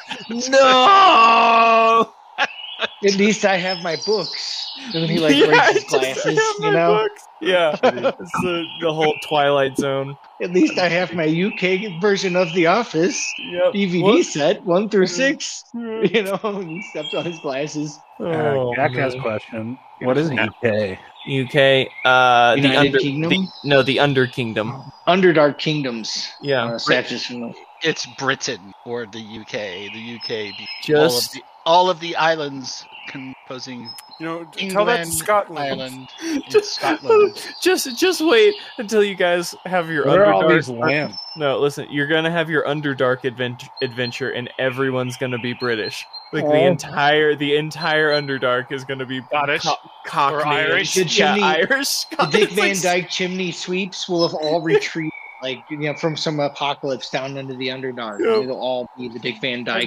No!
At least I have my books. And then he breaks his glasses,
Books. Yeah, it's the whole Twilight Zone.
At least I have my UK version of The Office DVD set 1 through 6. He stepped on his glasses.
Jack has a question. What is UK?
UK,
United Kingdom?
The Under Kingdom.
Underdark Kingdoms.
Yeah,
it's Britain or the UK. The UK,
just
all of the islands composing.
Tell that to Scotland.
Ireland, Scotland.
Just wait until you guys have your
Where are all
Underdark.
these lands?
No, listen, you're gonna have your Underdark adventure, and everyone's gonna be British. Like the entire Underdark is gonna be
Scottish
Cockney,
or Irish.
Irish.
The Dick Van Dyke chimney sweeps will have all retreated, from some apocalypse down into the Underdark.
Yep.
It'll all be the Dick Van Dyke.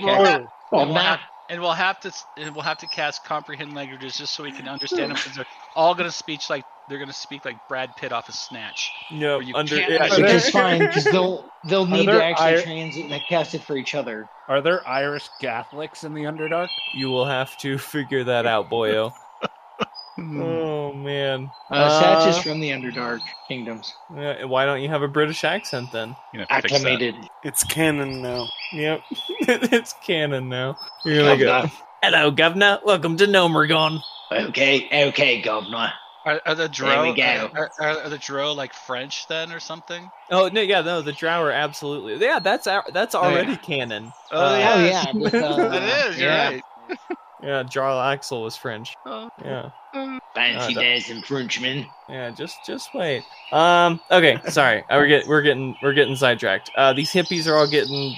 And we'll have to cast comprehend languages just so we can understand them, because they're all going to speak like Brad Pitt off of Snatch.
No,
which is fine because they'll need to actually transit and cast it for each other.
Are there Irish Catholics in the Underdark?
You will have to figure that out, boyo. Oh man,
Satch is from the Underdark Kingdoms.
Why don't you have a British accent then?
Acclimated.
It's canon now.
Yep, it's canon now. You're gonna go. Hello, Governor. Welcome to Nomergon.
Okay, Governor.
Are the Drow?
There we go.
Are the Drow like French then or something?
Oh no, the Drow are absolutely. Yeah, that's already canon.
That
is. You're right.
Yeah, Jarl Axel was French.
Oh.
Yeah.
Fancy dancing Frenchman.
Yeah, just wait. Okay, sorry. We're getting sidetracked. These hippies are all getting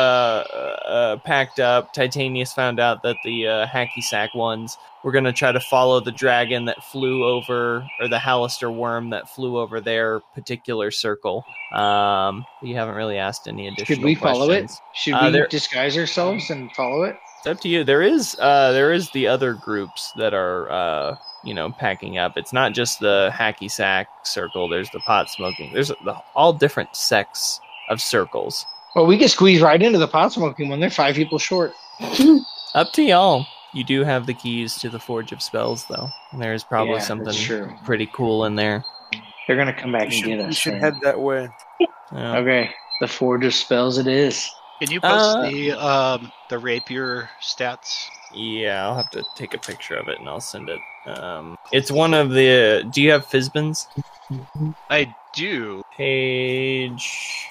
packed up. Titanius found out that the hacky sack ones were gonna try to follow the dragon that flew over, or the Hallister worm that flew over their particular circle. You haven't really asked any additional questions.
Should we follow it? Should we disguise ourselves and follow it?
It's up to you. There is the other groups that are packing up. It's not just the hacky sack circle. There's the pot smoking. There's all different sects of circles.
Well, we can squeeze right into the pot smoking one. They're 5 people short.
Up to y'all. You do have the keys to the Forge of Spells, though. There's probably
Yeah,
something
that's true.
pretty cool in there.
They're gonna come back and get
We
us.
should
man.
head that way.
Yeah.
Okay, the Forge of Spells it is.
Can you post
Uh,
the rapier stats?
Yeah, I'll have to take a picture of it and I'll send it. It's one of the. Do you have Fizbins?
I do.
Page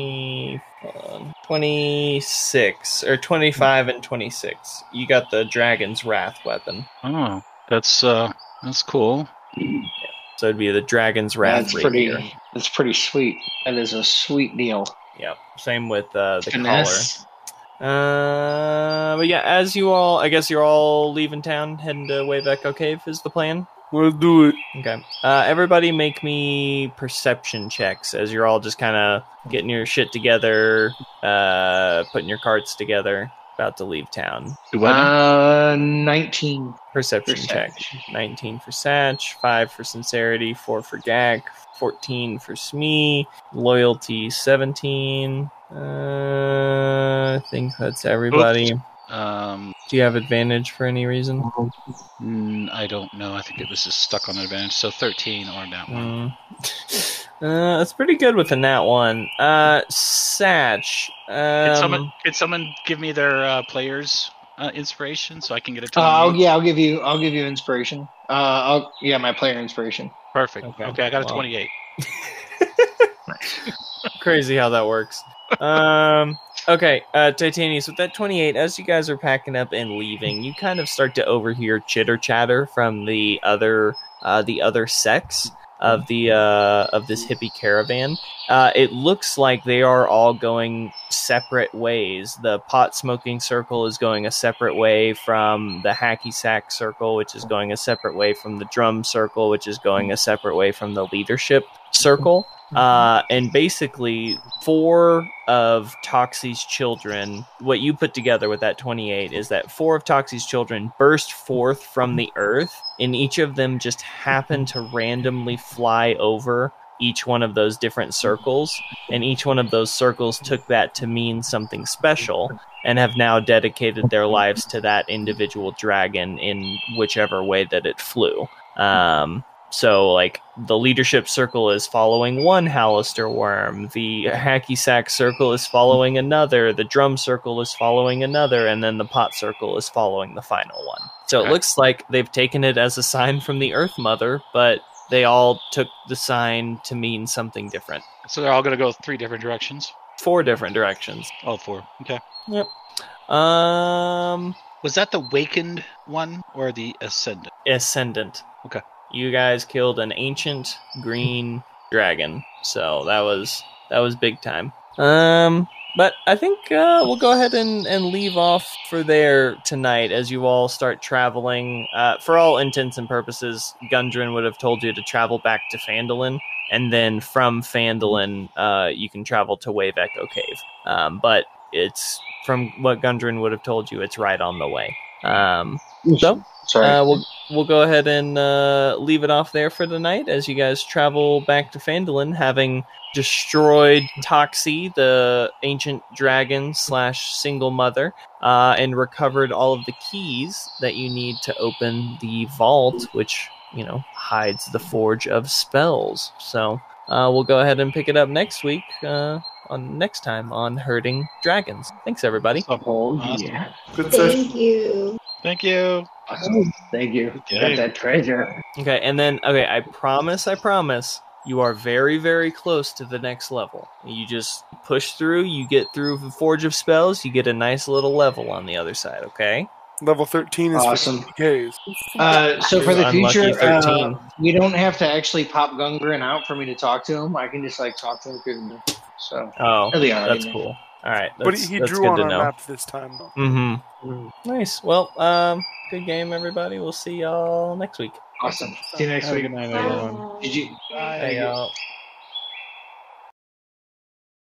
26 or 25 and 26. You got the Dragon's Wrath weapon,
Oh, that's cool.
so it'd be the Dragon's Wrath rapier.
That's pretty sweet. That is a sweet deal.
Yep. Same with the
Finesse.
collar. But yeah, as you all, I guess you're all leaving town, heading to Wayveko Cave is the plan.
Let's do it.
Okay. Everybody make me perception checks as you're all just kind of getting your shit together, putting your carts together, about to leave town.
19.
Perception
For
check.
Satch.
19 for Satch, 5 for Sincerity, 4 for Gak, 14 for Smee, Loyalty 17. I think that's everybody. Do you have advantage for any reason?
I don't know. I think it was just stuck on advantage. So 13 or that one.
That's pretty good with a nat 1. Satch.
Can someone give me their players inspiration so I can get a ton?
I'll give you inspiration. My player inspiration.
Perfect.
Okay.
Okay, I got a
Well.
28.
Crazy how that works. Okay, Titanius, with that 28, as you guys are packing up and leaving, you kind of start to overhear chitter chatter from the other sects of this hippie caravan. It looks like they are all going separate ways. The pot smoking circle is going a separate way from the hacky sack circle, which is going a separate way from the drum circle, which is going a separate way from the leadership circle. And basically, 4 of Toxie's children, what you put together with that 28 is that 4 of Toxie's children burst forth from the earth, and each of them just happened to randomly fly over each one of those different circles, and each one of those circles took that to mean something special, and have now dedicated their lives to that individual dragon in whichever way that it flew. So, like, the leadership circle is following one Hallister worm, the hacky sack circle is following another, the drum circle is following another, and then the pot circle is following the final one. So it looks like they've taken it as a sign from the Earth Mother, but they all took the sign to mean something different.
So they're all going to go 3 different directions?
4 different directions.
Oh, 4. Okay.
Yep.
Was that the Wakened one or the Ascendant?
Ascendant.
Okay.
You guys killed an ancient green dragon, so that was big time. But I think we'll go ahead and leave off for there tonight as you all start traveling. For all intents and purposes, Gundren would have told you to travel back to Phandalin, and then from Phandalin, you can travel to Wayveko Cave. But it's from what Gundren would have told you, it's right on the way. So we'll go ahead and leave it off there for the night as you guys travel back to Phandalin, having destroyed Toxie, the ancient dragon / single mother, and recovered all of the keys that you need to open the vault, which, hides the Forge of Spells. So we'll go ahead and pick it up next week, next time on Herding Dragons. Thanks, everybody.
Yeah.
Good session.
Thank you.
Thank you.
Awesome. Thank you.
Yeah.
Got that treasure.
Okay, and then, I promise, you are very, very close to the next level. You just push through, you get through the Forge of Spells, you get a nice little level on the other side, okay?
Level 13 is
Awesome.
for PKs.
So for the
Unlucky
future,
13.
we don't have to actually pop Gungren out for me to talk to him. I can just talk to him through the So
Oh,
really all right,
that's
man.
cool. All right,
But
that's,
he
that's
drew
good
on
to
our
know.
map this time, though.
Mm-hmm. Nice. Well, good game, everybody. We'll see y'all next week.
Awesome. See you next
Have a
week.
good night, everyone.
Did you?
Bye, y'all.